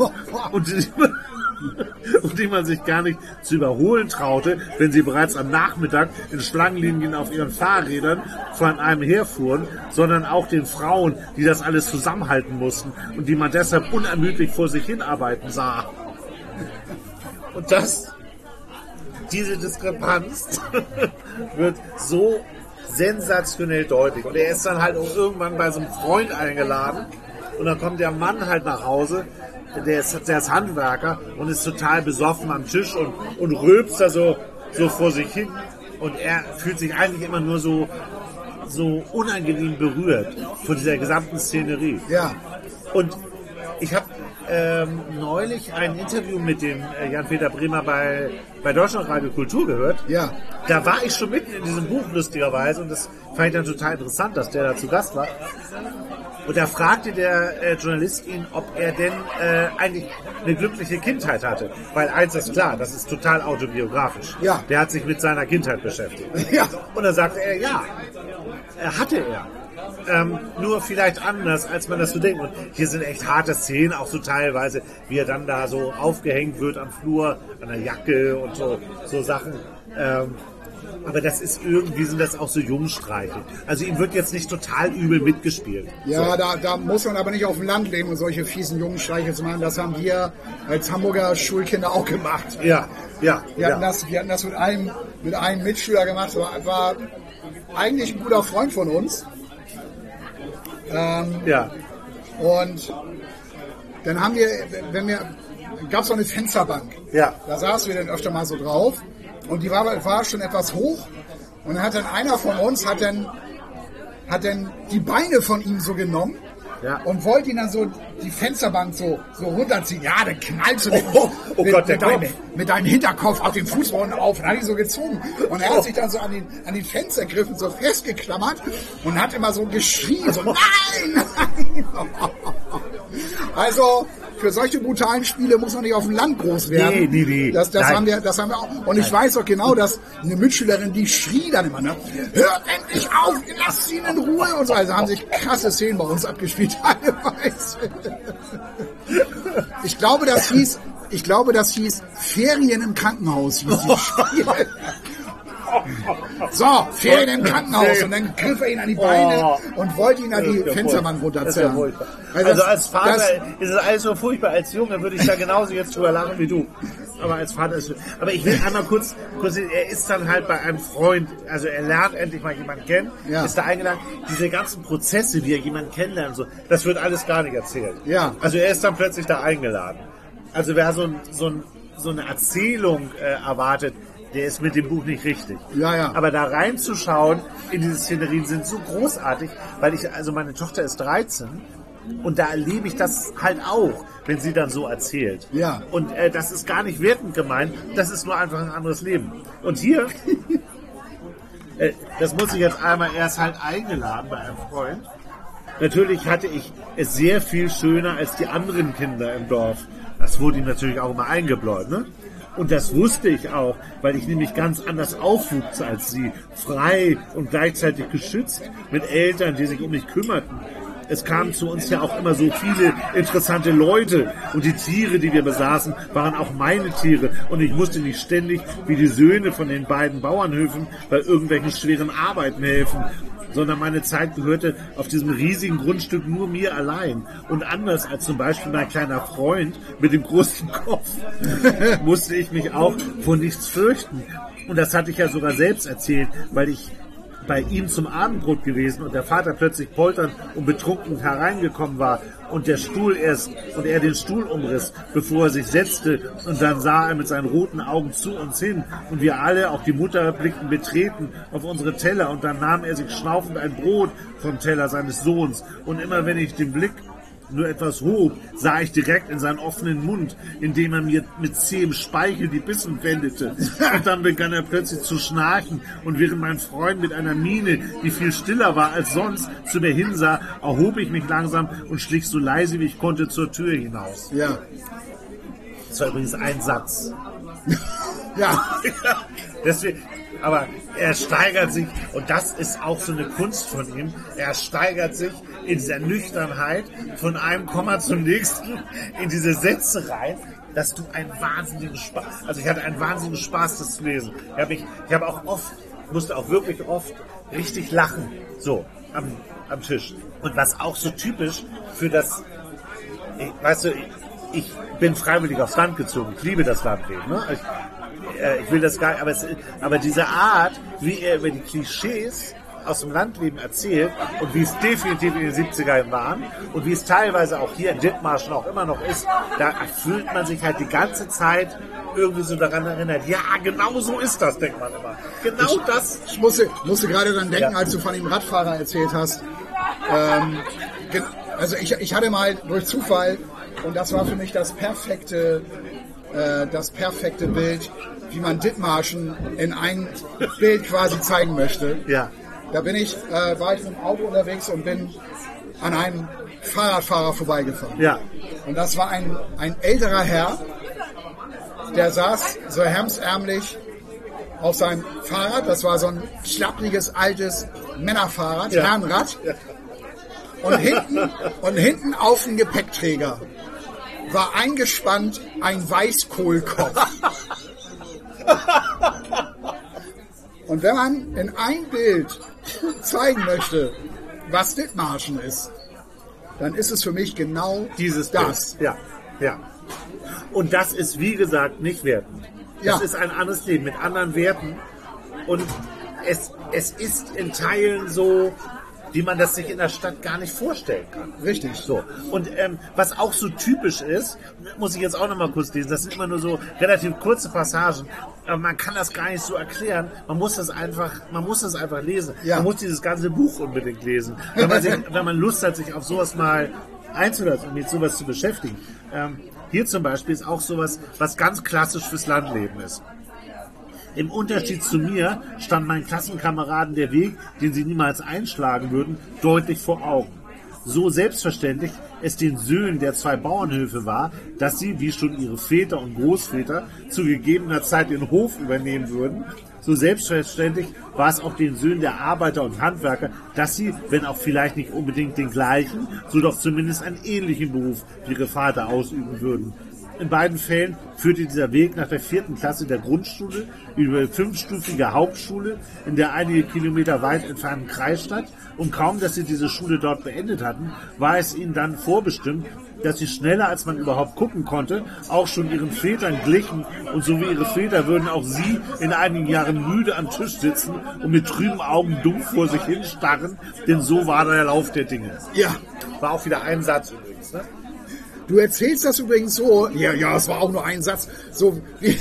und die man sich gar nicht zu überholen traute, wenn sie bereits am Nachmittag in Schlangenlinien auf ihren Fahrrädern von einem herfuhren, sondern auch den Frauen, die das alles zusammenhalten mussten und die man deshalb unermüdlich vor sich hinarbeiten sah. Und diese Diskrepanz wird so sensationell deutlich. Und er ist dann halt auch irgendwann bei so einem Freund eingeladen und dann kommt der Mann halt nach Hause, der ist Handwerker und ist total besoffen am Tisch und rülpst da so vor sich hin und er fühlt sich eigentlich immer nur so unangenehm berührt von dieser gesamten Szenerie. Ja. Und ich habe neulich ein Interview mit dem Jan-Peter Bremer bei Deutschlandradio Kultur gehört. Ja. Da war ich schon mitten in diesem Buch, lustigerweise, und das fand ich dann total interessant, dass der da zu Gast war. Und da fragte der Journalist ihn, ob er denn eigentlich eine glückliche Kindheit hatte. Weil eins ist klar, das ist total autobiografisch. Ja. Der hat sich mit seiner Kindheit beschäftigt. Ja. Und dann sagte er, ja, hatte er. Nur vielleicht anders, als man das so denkt. Und hier sind echt harte Szenen, auch so teilweise, wie er dann da so aufgehängt wird am Flur, an der Jacke und so Sachen. Aber das ist irgendwie, sind das auch so Jungstreiche. Also ihm wird jetzt nicht total übel mitgespielt. Ja, so. da muss man aber nicht auf dem Land leben und solche fiesen Jungstreiche zu machen. Das haben wir als Hamburger Schulkinder auch gemacht. Ja. Wir hatten das mit einem Mitschüler gemacht. Das war eigentlich ein guter Freund von uns. Ja. Und dann gab es so eine Fensterbank. Ja. Da saßen wir dann öfter mal so drauf. Und die war schon etwas hoch. Und dann hat dann einer von uns hat dann die Beine von ihm so genommen. Ja. Und wollte ihn dann so die Fensterbank so runterziehen. Ja, dann knallst du mit deinem Hinterkopf auf den Fußboden auf. Und hat ihn so gezogen. Und er hat sich dann so an den Fenstergriffen so festgeklammert und hat immer so geschrien. So, nein! Also, für solche brutalen Spiele muss man nicht auf dem Land groß werden. Nee. Das haben wir auch. Und ich weiß auch genau, dass eine Mitschülerin, die schrie dann immer, ne? Hört endlich auf, lasst ihn in Ruhe und so. Also haben sich krasse Szenen bei uns abgespielt, teilweise. Ich glaube, das hieß Ferien im Krankenhaus, hieß dieses Spiel. So, Ferien im Krankenhaus. Und dann griff er ihn an die Beine und wollte ihn an die Fensterbank runterzerren. Also als Vater ist es alles so furchtbar. Als Junge würde ich da genauso jetzt drüber lachen wie du. Aber als Vater ist es... Aber ich will einmal kurz, er ist dann halt bei einem Freund, also er lernt endlich mal jemanden kennen, ist da eingeladen. Diese ganzen Prozesse, wie er jemanden kennenlernt, so, das wird alles gar nicht erzählt. Ja. Also er ist dann plötzlich da eingeladen. Also wer so eine Erzählung erwartet, der ist mit dem Buch nicht richtig. Ja. Aber da reinzuschauen in diese Szenerien sind so großartig, weil meine Tochter ist 13 und da erlebe ich das halt auch, wenn sie dann so erzählt. Ja. Und das ist gar nicht wertend gemeint, das ist nur einfach ein anderes Leben. Und hier, das muss ich jetzt einmal, er ist halt eingeladen bei einem Freund. Natürlich hatte ich es sehr viel schöner als die anderen Kinder im Dorf. Das wurde ihm natürlich auch immer eingebläut, ne? Und das wusste ich auch, weil ich nämlich ganz anders aufwuchs als sie. Frei und gleichzeitig geschützt, mit Eltern, die sich um mich kümmerten. Es kamen zu uns ja auch immer so viele interessante Leute und die Tiere, die wir besaßen, waren auch meine Tiere und ich musste nicht ständig wie die Söhne von den beiden Bauernhöfen bei irgendwelchen schweren Arbeiten helfen, sondern meine Zeit gehörte auf diesem riesigen Grundstück nur mir allein. Und anders als zum Beispiel mein kleiner Freund mit dem großen Kopf, musste ich mich auch vor nichts fürchten. Und das hatte ich ja sogar selbst erzählt, weil ich bei ihm zum Abendbrot gewesen und der Vater plötzlich polternd und betrunken hereingekommen war und er den Stuhl umriss, bevor er sich setzte, und dann sah er mit seinen roten Augen zu uns hin und wir alle, auch die Mutter, blickten betreten auf unsere Teller und dann nahm er sich schnaufend ein Brot vom Teller seines Sohns und immer wenn ich den Blick nur etwas hob, sah ich direkt in seinen offenen Mund, indem er mir mit zähem Speichel die Bissen wendete. Und dann begann er plötzlich zu schnarchen und während mein Freund mit einer Miene, die viel stiller war als sonst, zu mir hinsah, erhob ich mich langsam und schlich so leise wie ich konnte zur Tür hinaus. Ja. Das war übrigens ein Satz. Ja. Deswegen, aber er steigert sich, und das ist auch so eine Kunst von ihm, er steigert sich in dieser Nüchternheit von einem Komma zum nächsten in diese Sätze rein, dass du einen wahnsinnigen Spaß, also ich hatte einen wahnsinnigen Spaß, das zu lesen. Ich habe auch oft, musste auch wirklich oft richtig lachen, so am Tisch. Und was auch so typisch für das, weißt du, ich bin freiwillig aufs Land gezogen, ich liebe das Landleben, ne? Ich will das gar nicht, aber diese Art, wie er über die Klischees aus dem Landleben erzählt und wie es definitiv in den 70ern waren und wie es teilweise auch hier in Dithmarschen auch immer noch ist, da fühlt man sich halt die ganze Zeit irgendwie so daran erinnert. Ja, genau so ist das, denkt man immer. Genau das. Ich musste gerade dran denken, als du von dem Radfahrer erzählt hast. Also ich hatte mal durch Zufall, und das war für mich das perfekte Bild, wie man Dithmarschen in ein Bild quasi zeigen möchte. Ja. Da war ich mit dem Auto unterwegs und bin an einem Fahrradfahrer vorbeigefahren. Ja. Und das war ein älterer Herr, der saß so hemdsärmlich auf seinem Fahrrad. Das war so ein schlappriges, altes Männerfahrrad, ja. Herrenrad. Ja. Und hinten auf dem Gepäckträger war eingespannt ein Weißkohlkopf. Und wenn man in ein Bild zeigen möchte, was Dithmarschen ist, dann ist es für mich genau dieses das. Bild. Ja. Und das ist, wie gesagt, nicht wertend. Das ist ein anderes Leben mit anderen Werten. Und es ist in Teilen so, wie man das sich in der Stadt gar nicht vorstellen kann. Richtig. So. Und was auch so typisch ist, muss ich jetzt auch noch mal kurz lesen, das sind immer nur so relativ kurze Passagen, aber man kann das gar nicht so erklären, man muss das einfach lesen. Ja. Man muss dieses ganze Buch unbedingt lesen, wenn man Lust hat, sich auf sowas mal einzulassen und mit sowas zu beschäftigen. Hier zum Beispiel ist auch sowas, was ganz klassisch fürs Landleben ist. Im Unterschied zu mir stand meinen Klassenkameraden der Weg, den sie niemals einschlagen würden, deutlich vor Augen. So selbstverständlich es den Söhnen der 2 Bauernhöfe war, dass sie, wie schon ihre Väter und Großväter, zu gegebener Zeit den Hof übernehmen würden, so selbstverständlich war es auch den Söhnen der Arbeiter und Handwerker, dass sie, wenn auch vielleicht nicht unbedingt den gleichen, so doch zumindest einen ähnlichen Beruf wie ihre Vater ausüben würden. In beiden Fällen führte dieser Weg nach der 4. Klasse der Grundschule über die 5-stufige Hauptschule in der einige Kilometer weit entfernten Kreisstadt, und kaum, dass sie diese Schule dort beendet hatten, war es ihnen dann vorbestimmt, dass sie schneller, als man überhaupt gucken konnte, auch schon ihren Vätern glichen, und so wie ihre Väter würden auch sie in einigen Jahren müde am Tisch sitzen und mit trüben Augen dumpf vor sich hinstarren, denn so war der Lauf der Dinge. Ja. War auch wieder ein Satz übrigens, ne? Du erzählst das übrigens so, ja, es war auch nur ein Satz, so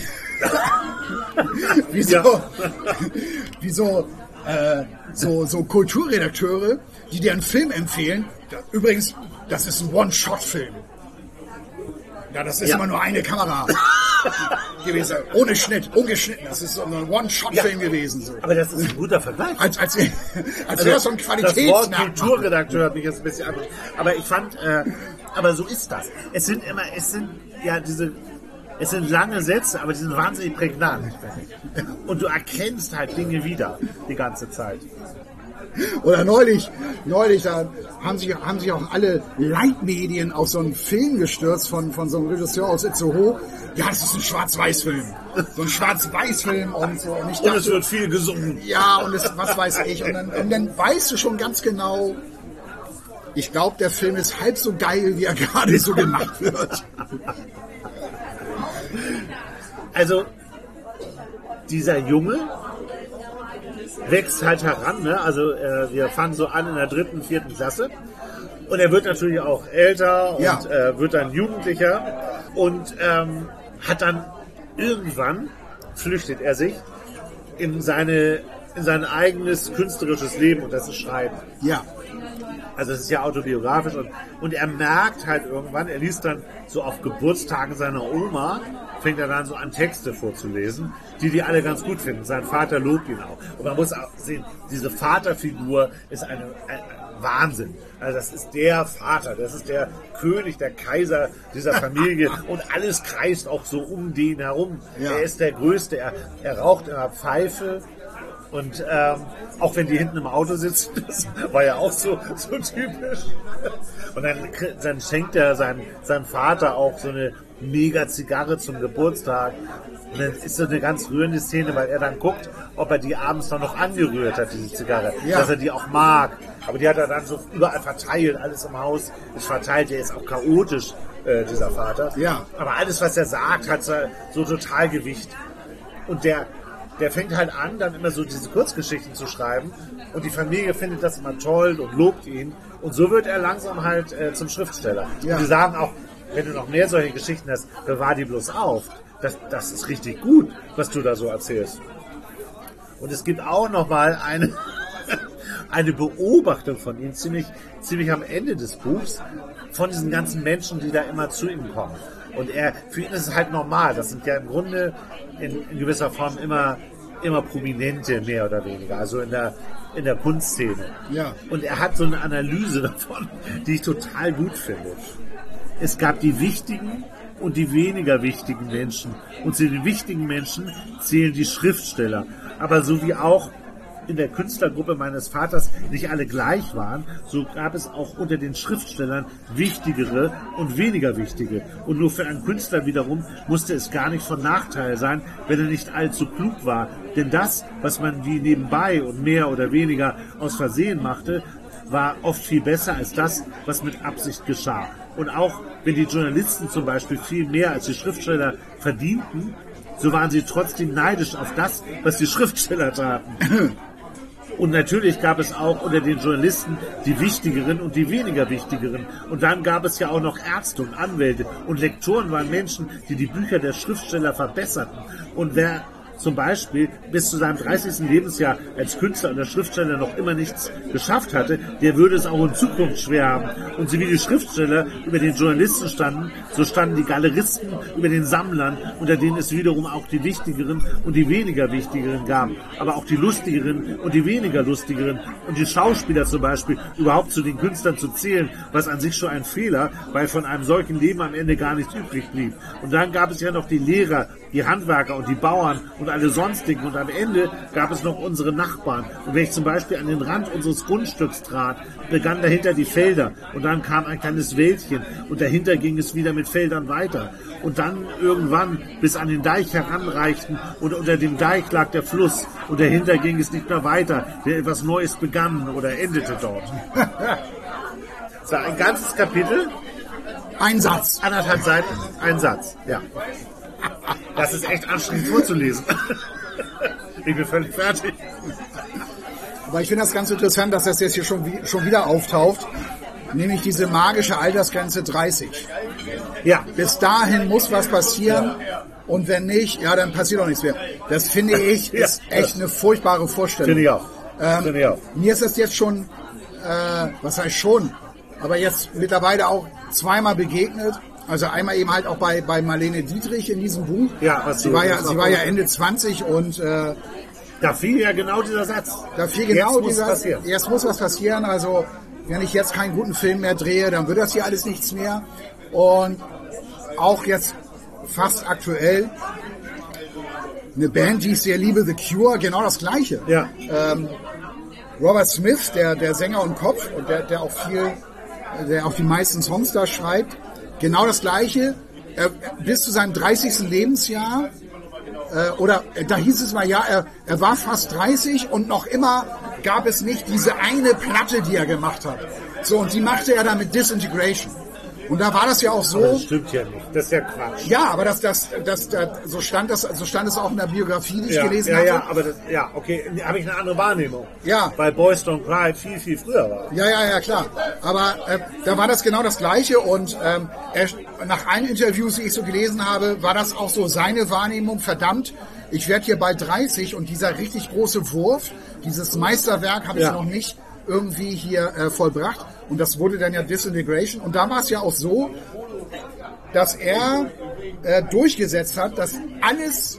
so Kulturredakteure, die dir einen Film empfehlen. Übrigens, das ist ein One-Shot-Film. Ja, das ist immer nur eine Kamera gewesen, ohne Schnitt, ungeschnitten. Das ist so ein One-Shot-Film gewesen. So. Aber das ist ein guter Vergleich. Als wäre das so ein Qualitätsmerkmal. Das Wort Kulturredakteur hat mich jetzt ein bisschen ab. Aber ich fand, aber so ist das. Es sind lange Sätze, aber die sind wahnsinnig prägnant. Und du erkennst halt Dinge wieder die ganze Zeit. Oder neulich, da haben sich auch alle Leitmedien auf so einen Film gestürzt von so einem Regisseur aus Itzehoe. Ja, das ist ein Schwarz-Weiß-Film. So ein Schwarz-Weiß-Film und so. Und es wird viel gesungen. Ja, und was weiß ich. Und dann weißt du schon ganz genau, ich glaube, der Film ist halb so geil, wie er gerade so gemacht wird. Also, dieser Junge wächst halt heran, ne? Also wir fangen so an in der 3., 4. Klasse, und er wird natürlich auch älter und wird dann Jugendlicher und hat dann irgendwann, flüchtet er sich in seine in sein eigenes künstlerisches Leben und das ist Schreiben. Ja. Also es ist ja autobiografisch und er merkt halt irgendwann, er liest dann so auf Geburtstagen seiner Oma, fängt er dann so an Texte vorzulesen, die alle ganz gut finden. Sein Vater lobt ihn auch. Und man muss auch sehen, diese Vaterfigur ist ein Wahnsinn. Also das ist der Vater, das ist der König, der Kaiser dieser Familie und alles kreist auch so um den herum. Ja. Er ist der Größte, er raucht immer Pfeife. Und auch wenn die hinten im Auto sitzen, das war ja auch so typisch. Und dann schenkt er seinem Vater auch so eine mega Zigarre zum Geburtstag. Und dann ist so eine ganz rührende Szene, weil er dann guckt, ob er die abends noch angerührt hat, diese Zigarre. Ja. Dass er die auch mag. Aber die hat er dann so überall verteilt, alles im Haus ist verteilt. Der ist auch chaotisch, dieser Vater. Ja. Aber alles, was er sagt, hat so total Gewicht. Und der fängt halt an, dann immer so diese Kurzgeschichten zu schreiben und die Familie findet das immer toll und lobt ihn und so wird er langsam halt zum Schriftsteller. Ja. Und die sagen auch, wenn du noch mehr solche Geschichten hast, bewahr die bloß auf. Das ist richtig gut, was du da so erzählst. Und es gibt auch noch mal eine Beobachtung von ihm, ziemlich am Ende des Buchs, von diesen ganzen Menschen, die da immer zu ihm kommen. Und für ihn ist es halt normal. Das sind ja im Grunde in gewisser Form immer Prominente, mehr oder weniger. Also in der Kunstszene. Ja. Und er hat so eine Analyse davon, die ich total gut finde. Es gab die wichtigen und die weniger wichtigen Menschen. Und zu den wichtigen Menschen zählen die Schriftsteller. Aber so wie auch in der Künstlergruppe meines Vaters nicht alle gleich waren, so gab es auch unter den Schriftstellern wichtigere und weniger wichtige. Und nur für einen Künstler wiederum musste es gar nicht von Nachteil sein, wenn er nicht allzu klug war. Denn das, was man wie nebenbei und mehr oder weniger aus Versehen machte, war oft viel besser als das, was mit Absicht geschah. Und auch wenn die Journalisten zum Beispiel viel mehr als die Schriftsteller verdienten, so waren sie trotzdem neidisch auf das, was die Schriftsteller taten. Und natürlich gab es auch unter den Journalisten die wichtigeren und die weniger wichtigeren. Und dann gab es ja auch noch Ärzte und Anwälte und Lektoren waren Menschen, die die Bücher der Schriftsteller verbesserten. Und wer zum Beispiel bis zu seinem 30. Lebensjahr als Künstler oder Schriftsteller noch immer nichts geschafft hatte, der würde es auch in Zukunft schwer haben. Und so wie die Schriftsteller über den Journalisten standen, so standen die Galeristen über den Sammlern, unter denen es wiederum auch die wichtigeren und die weniger wichtigeren gab. Aber auch die lustigeren und die weniger lustigeren. Und die Schauspieler zum Beispiel überhaupt zu den Künstlern zu zählen, was an sich schon ein Fehler, weil von einem solchen Leben am Ende gar nichts übrig blieb. Und dann gab es ja noch die Lehrer, die Handwerker und die Bauern und alle sonstigen. Und am Ende gab es noch unsere Nachbarn. Und wenn ich zum Beispiel an den Rand unseres Grundstücks trat, begannen dahinter die Felder. Und dann kam ein kleines Wäldchen. Und dahinter ging es wieder mit Feldern weiter. Und dann irgendwann bis an den Deich heranreichten. Und unter dem Deich lag der Fluss. Und dahinter ging es nicht mehr weiter. Der etwas Neues begann oder endete dort. Das war ein ganzes Kapitel. Ein Satz. 1,5 Seiten, ein Satz, ja. Das ist echt anstrengend vorzulesen. Ich bin völlig fertig. Aber ich finde das ganz interessant, dass das jetzt hier schon wieder auftaucht. Nämlich diese magische Altersgrenze 30. Ja. Bis dahin muss was passieren. Ja. Und wenn nicht, ja, dann passiert auch nichts mehr. Das finde ich ist echt eine furchtbare Vorstellung. Finde ich auch. Finde ich auch. Mir ist das jetzt schon, was heißt schon, aber jetzt mittlerweile auch zweimal begegnet. Also einmal eben halt auch bei Marlene Dietrich in diesem Buch. Ja, sie war ja Ende 20 und da fiel ja genau dieser Satz. Da fiel genau dieser Satz. Jetzt muss was passieren. Also wenn ich jetzt keinen guten Film mehr drehe, dann wird das hier alles nichts mehr. Und auch jetzt fast aktuell eine Band, die ich sehr liebe, The Cure, genau das Gleiche. Ja. Robert Smith, der Sänger und Kopf und der auch die meisten Songs da schreibt, genau das Gleiche. Bis zu seinem 30. Lebensjahr, da hieß es mal, ja, er war fast 30 und noch immer gab es nicht diese eine Platte, die er gemacht hat. So, und die machte er dann mit Disintegration. Und da war das ja auch so. Aber das stimmt ja nicht. Das ist ja Quatsch. Ja, aber so stand es auch in der Biografie, die ich gelesen habe. Ja, aber okay, habe ich eine andere Wahrnehmung. Ja. Weil Boys Don't Cry viel, viel früher war. Ja, klar. Aber da war das genau das Gleiche und nach allen Interviews, die ich so gelesen habe, war das auch so seine Wahrnehmung, verdammt, ich werde hier bei 30 und dieser richtig große Wurf, dieses Meisterwerk habe ich noch nicht irgendwie hier vollbracht. Und das wurde dann ja Disintegration. Und da war es ja auch so, dass er durchgesetzt hat, dass alles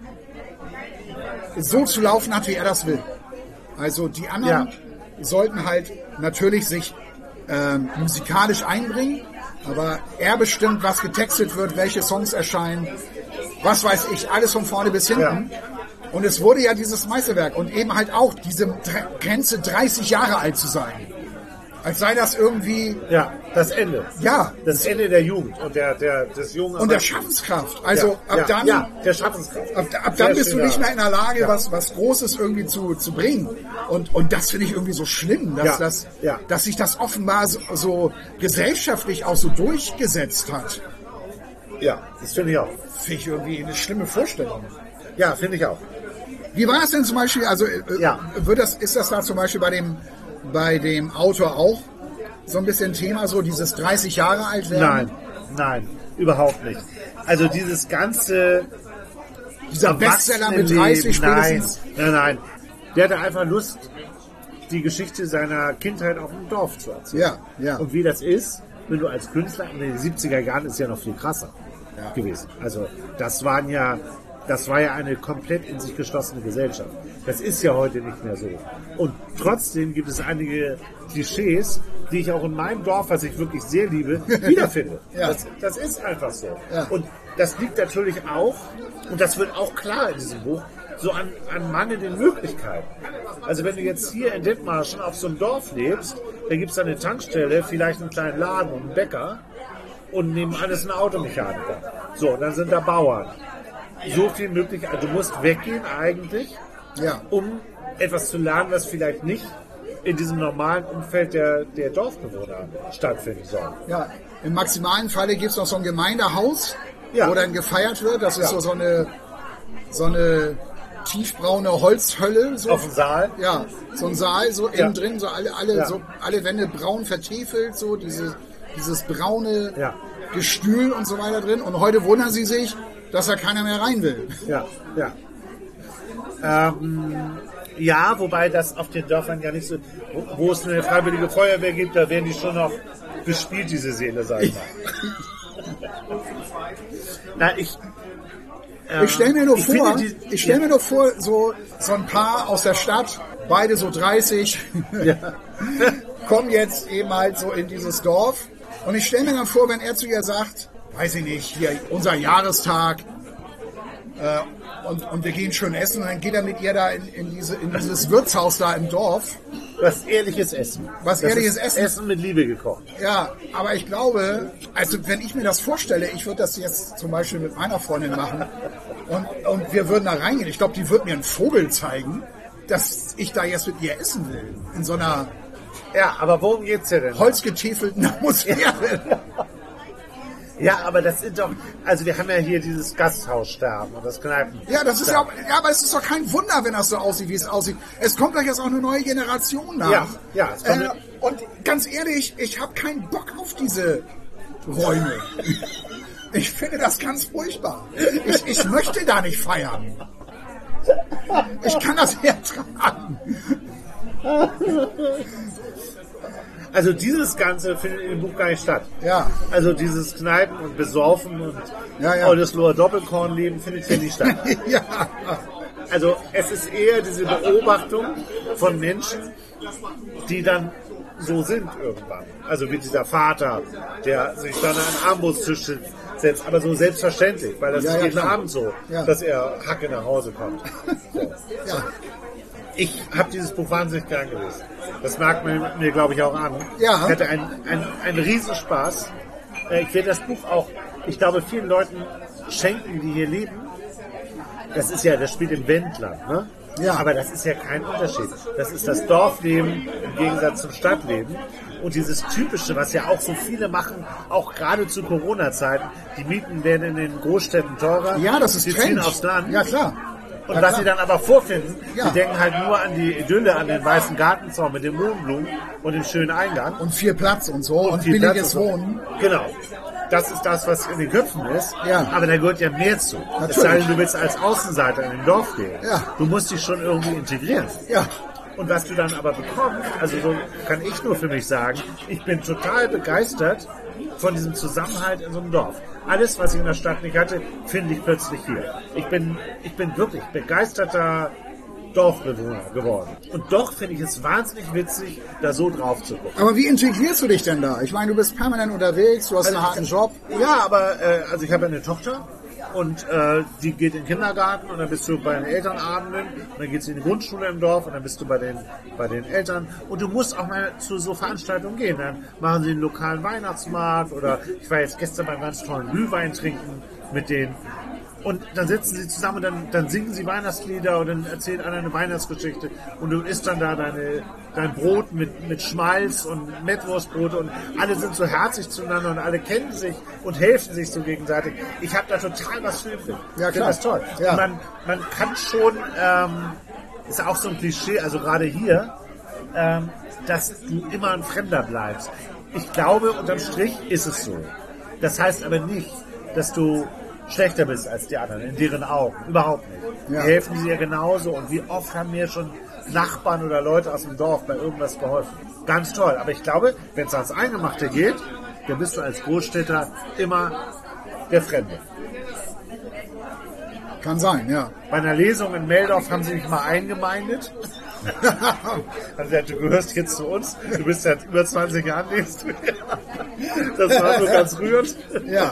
so zu laufen hat, wie er das will. Also die anderen sollten halt natürlich sich musikalisch einbringen, aber er bestimmt, was getextet wird, welche Songs erscheinen, was weiß ich, alles von vorne bis hinten. Ja. Und es wurde ja dieses Meisterwerk und eben halt auch diese Grenze 30 Jahre alt zu sein. Als sei das irgendwie... Ja, das Ende. Ja. Das Ende der Jugend und des Jungen. Und der Schaffenskraft. Also ab dann... Ja, der Schaffenskraft. Ab dann bist du nicht mehr in der Lage, was Großes irgendwie zu bringen. Und das finde ich irgendwie so schlimm, dass sich das offenbar so gesellschaftlich auch so durchgesetzt hat. Ja, das finde ich auch. Finde ich irgendwie eine schlimme Vorstellung. Ja, finde ich auch. Wie war es denn zum Beispiel, also ist das da zum Beispiel bei dem Autor auch so ein bisschen Thema, so dieses 30 Jahre alt werden? Nein, überhaupt nicht. Also dieses ganze... Dieser Bestseller mit 30 spätestens? Nein. Der hatte einfach Lust, die Geschichte seiner Kindheit auf dem Dorf zu erzählen. Ja. Und wie das ist, wenn du als Künstler, in den 70er Jahren ist ja noch viel krasser gewesen. Also das war ja eine komplett in sich geschlossene Gesellschaft. Das ist ja heute nicht mehr so. Und trotzdem gibt es einige Klischees, die ich auch in meinem Dorf, was ich wirklich sehr liebe, wiederfinde. Das ist einfach so. Ja. Und das liegt natürlich auch, und das wird auch klar in diesem Buch, so an mangelnden Möglichkeiten. Also wenn du jetzt hier in Dithmarschen auf so einem Dorf lebst, da gibt es eine Tankstelle, vielleicht einen kleinen Laden und einen Bäcker und nebenan ist ein Automechaniker. So, und dann sind da Bauern. So viel möglich, also du musst weggehen eigentlich, um etwas zu lernen, was vielleicht nicht in diesem normalen Umfeld der Dorfbewohner stattfinden soll. Ja, im maximalen Falle gibt es noch so ein Gemeindehaus, wo dann gefeiert wird. Das ist so eine tiefbraune Holzhölle. So. Auf dem Saal? Ja, so ein Saal, so innen drin, so alle Wände braun vertefelt, so dieses braune Gestühl und so weiter drin. Und heute wundern sie sich, dass da keiner mehr rein will. Ja, wobei das auf den Dörfern ja nicht so, wo es eine freiwillige Feuerwehr gibt, da werden die schon noch bespielt, diese Seele, sag ich mal. Ich stelle mir nur vor, so ein Paar aus der Stadt, beide so 30, kommen jetzt eben halt so in dieses Dorf. Und ich stelle mir dann vor, wenn er zu ihr sagt, weiß ich nicht, hier unser Jahrestag und wir gehen schön essen und dann geht er mit ihr da in dieses Wirtshaus da im Dorf. Was ehrliches Essen. Essen mit Liebe gekocht. Ja, aber ich glaube, also wenn ich mir das vorstelle, ich würde das jetzt zum Beispiel mit meiner Freundin machen und wir würden da reingehen. Ich glaube, die wird mir einen Vogel zeigen, dass ich da jetzt mit ihr essen will. In so einer aber worum geht's denn? Holzgetäfelten Atmosphäre. Ja, aber das sind doch, also wir haben ja hier dieses Gasthaussterben und das Kneipen. Ja, das ist aber es ist doch kein Wunder, wenn das so aussieht, wie es aussieht. Es kommt gleich jetzt auch eine neue Generation nach. Ja. Und ganz ehrlich, ich habe keinen Bock auf diese Räume. Ich finde das ganz furchtbar. Ich möchte da nicht feiern. Ich kann das nicht ertragen. Also dieses Ganze findet in dem Buch gar nicht statt. Ja. Also dieses Kneipen und Besaufen und Oldesloher Doppelkornleben findet hier nicht statt. Also es ist eher diese Beobachtung von Menschen, die dann so sind irgendwann. Also wie dieser Vater, der sich dann an einen Armbrusttisch setzt, aber so selbstverständlich, weil das ist jeden Abend so, dass er Hacke nach Hause kommt. So. Ja. Ich habe dieses Buch wahnsinnig gern gelesen. Das merkt man mir, glaube ich, auch an. Ja. Ich hatte einen Riesenspaß. Ich werde das Buch auch, ich glaube, vielen Leuten schenken, die hier leben. Das spielt im Wendland, ne? Ja. Aber das ist ja kein Unterschied. Das ist das Dorfleben im Gegensatz zum Stadtleben. Und dieses Typische, was ja auch so viele machen, auch gerade zu Corona-Zeiten, die Mieten werden in den Großstädten teurer. Ja, das ist die Trend. ziehen aufs Land. Ja, klar. Und ja, was klar. sie dann aber vorfinden, Ja. die denken halt nur an die Idylle, an den weißen Gartenzaun mit den Mohnblumen und dem schönen Eingang. Und viel Platz und so und viel billiges Platz und so. Wohnen. Genau. Das ist das, was in den Köpfen ist. Ja. Aber da gehört ja mehr zu. Es sei denn, du willst als Außenseiter in den Dorf gehen. Ja. Du musst dich schon irgendwie integrieren. Ja. Und was du dann aber bekommst, also so kann ich nur für mich sagen, ich bin total begeistert von diesem Zusammenhalt in so einem Dorf. Alles, was ich in der Stadt nicht hatte, finde ich plötzlich hier. Ich bin wirklich begeisterter Dorfbewohner geworden. Und doch finde ich es wahnsinnig witzig, da so drauf zu gucken. Aber wie integrierst du dich denn da? Ich meine, du bist permanent unterwegs, du hast einen harten Job. Ja, aber also ich habe eine Tochter. Und die geht in den Kindergarten und dann bist du bei den Elternabenden und dann geht sie in die Grundschule im Dorf und dann bist du bei den Eltern und du musst auch mal zu so Veranstaltungen gehen. Dann machen sie einen lokalen Weihnachtsmarkt oder ich war jetzt gestern beim ganz tollen Glühwein trinken mit denen. Und dann sitzen sie zusammen und dann singen sie Weihnachtslieder und dann erzählt einer eine Weihnachtsgeschichte und du isst dann da dein Brot mit Schmalz und Mettwurstbrote und alle sind so herzlich zueinander und alle kennen sich und helfen sich so gegenseitig. Ich habe da total was für übrig. Ja, Ich finde klar. das toll. Ja. Und man kann schon, ist auch so ein Klischee, also gerade hier, dass du immer ein Fremder bleibst. Ich glaube, unterm Strich ist es so. Das heißt aber nicht, dass du schlechter bist als die anderen, in deren Augen. Überhaupt nicht. Ja. Die helfen dir genauso. Und wie oft haben mir schon Nachbarn oder Leute aus dem Dorf bei irgendwas geholfen. Ganz toll. Aber ich glaube, wenn es ans Eingemachte geht, dann bist du als Großstädter immer der Fremde. Kann sein, ja. Bei einer Lesung in Meldorf haben sie mich mal eingemeindet. Also, du gehörst jetzt zu uns. Du bist seit über 20 Jahren lebst du hier. Das war so ganz rührend. Ja.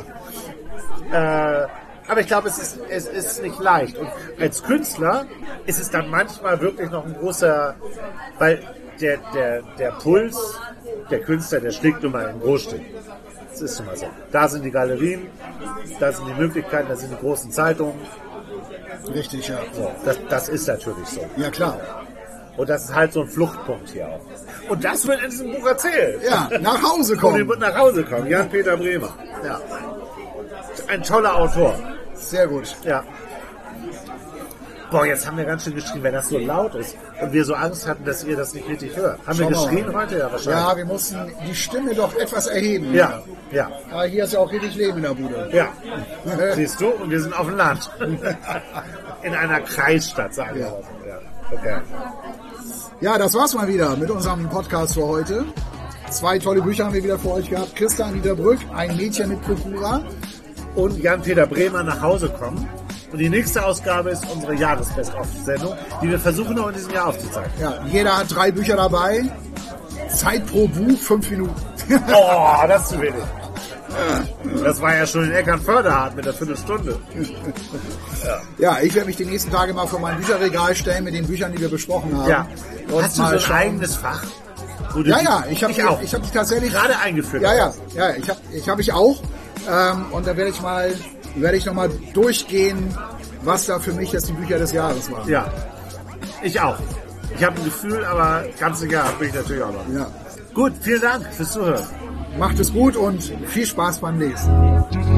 Aber ich glaube, es ist nicht leicht. Und als Künstler ist es dann manchmal wirklich noch ein großer, weil der Puls der Künstler, der schlägt nun mal in Großstädten. Das ist nun mal so. Da sind die Galerien, da sind die Möglichkeiten, da sind die großen Zeitungen. Richtig, ja. So, das ist natürlich so. Ja, klar. Und das ist halt so ein Fluchtpunkt hier auch. Und das wird in diesem Buch erzählt. Ja, nach Hause Und kommen. er wird nach Hause kommen. Jan-Peter Bremer. Ja. Ein toller Autor. Sehr gut. Ja. Boah, jetzt haben wir ganz schön geschrien, wenn das so laut ist und wir so Angst hatten, dass ihr das nicht richtig hört. Haben wir Schauen wir geschrien mal. heute? Ja, wahrscheinlich. Ja, wir mussten die Stimme doch etwas erheben. Ja, ja, Aber hier ist ja auch richtig Leben in der Bude. ja. Siehst du? Und wir sind auf dem Land. In einer Kreisstadt, sagen wir Ja. mal. Ja. Okay. Ja, das war's mal wieder mit unserem Podcast für heute. 2 tolle Bücher haben wir wieder für euch gehabt. Christa Niederbrück, ein Mädchen mit Prokura. Und Jan-Peter Bremer nach Hause kommen. Und die nächste Ausgabe ist unsere Jahresbest-of-Sendung, die wir versuchen noch in diesem Jahr aufzuzeichnen. Ja, jeder hat 3 Bücher dabei. Zeit pro Buch 5 Minuten. Oh, das ist zu wenig. Das war ja schon in Eckernförde mit der Viertelstunde. Ja, ich werde mich die nächsten Tage mal vor mein Bücherregal stellen mit den Büchern, die wir besprochen haben. Ja. Und Hast du so mal ein schauen. eigenes Fach? Wo du Ja, die- ja, ich habe auch. die tatsächlich Gerade eingeführt. Ja, ich habe ich auch. Und da werde ich noch mal durchgehen, was da für mich jetzt die Bücher des Jahres waren. Ja, ich auch. Ich habe ein Gefühl, aber ganz egal, bin ich natürlich auch noch. Ja. Gut, vielen Dank fürs Zuhören. Macht es gut und viel Spaß beim Lesen.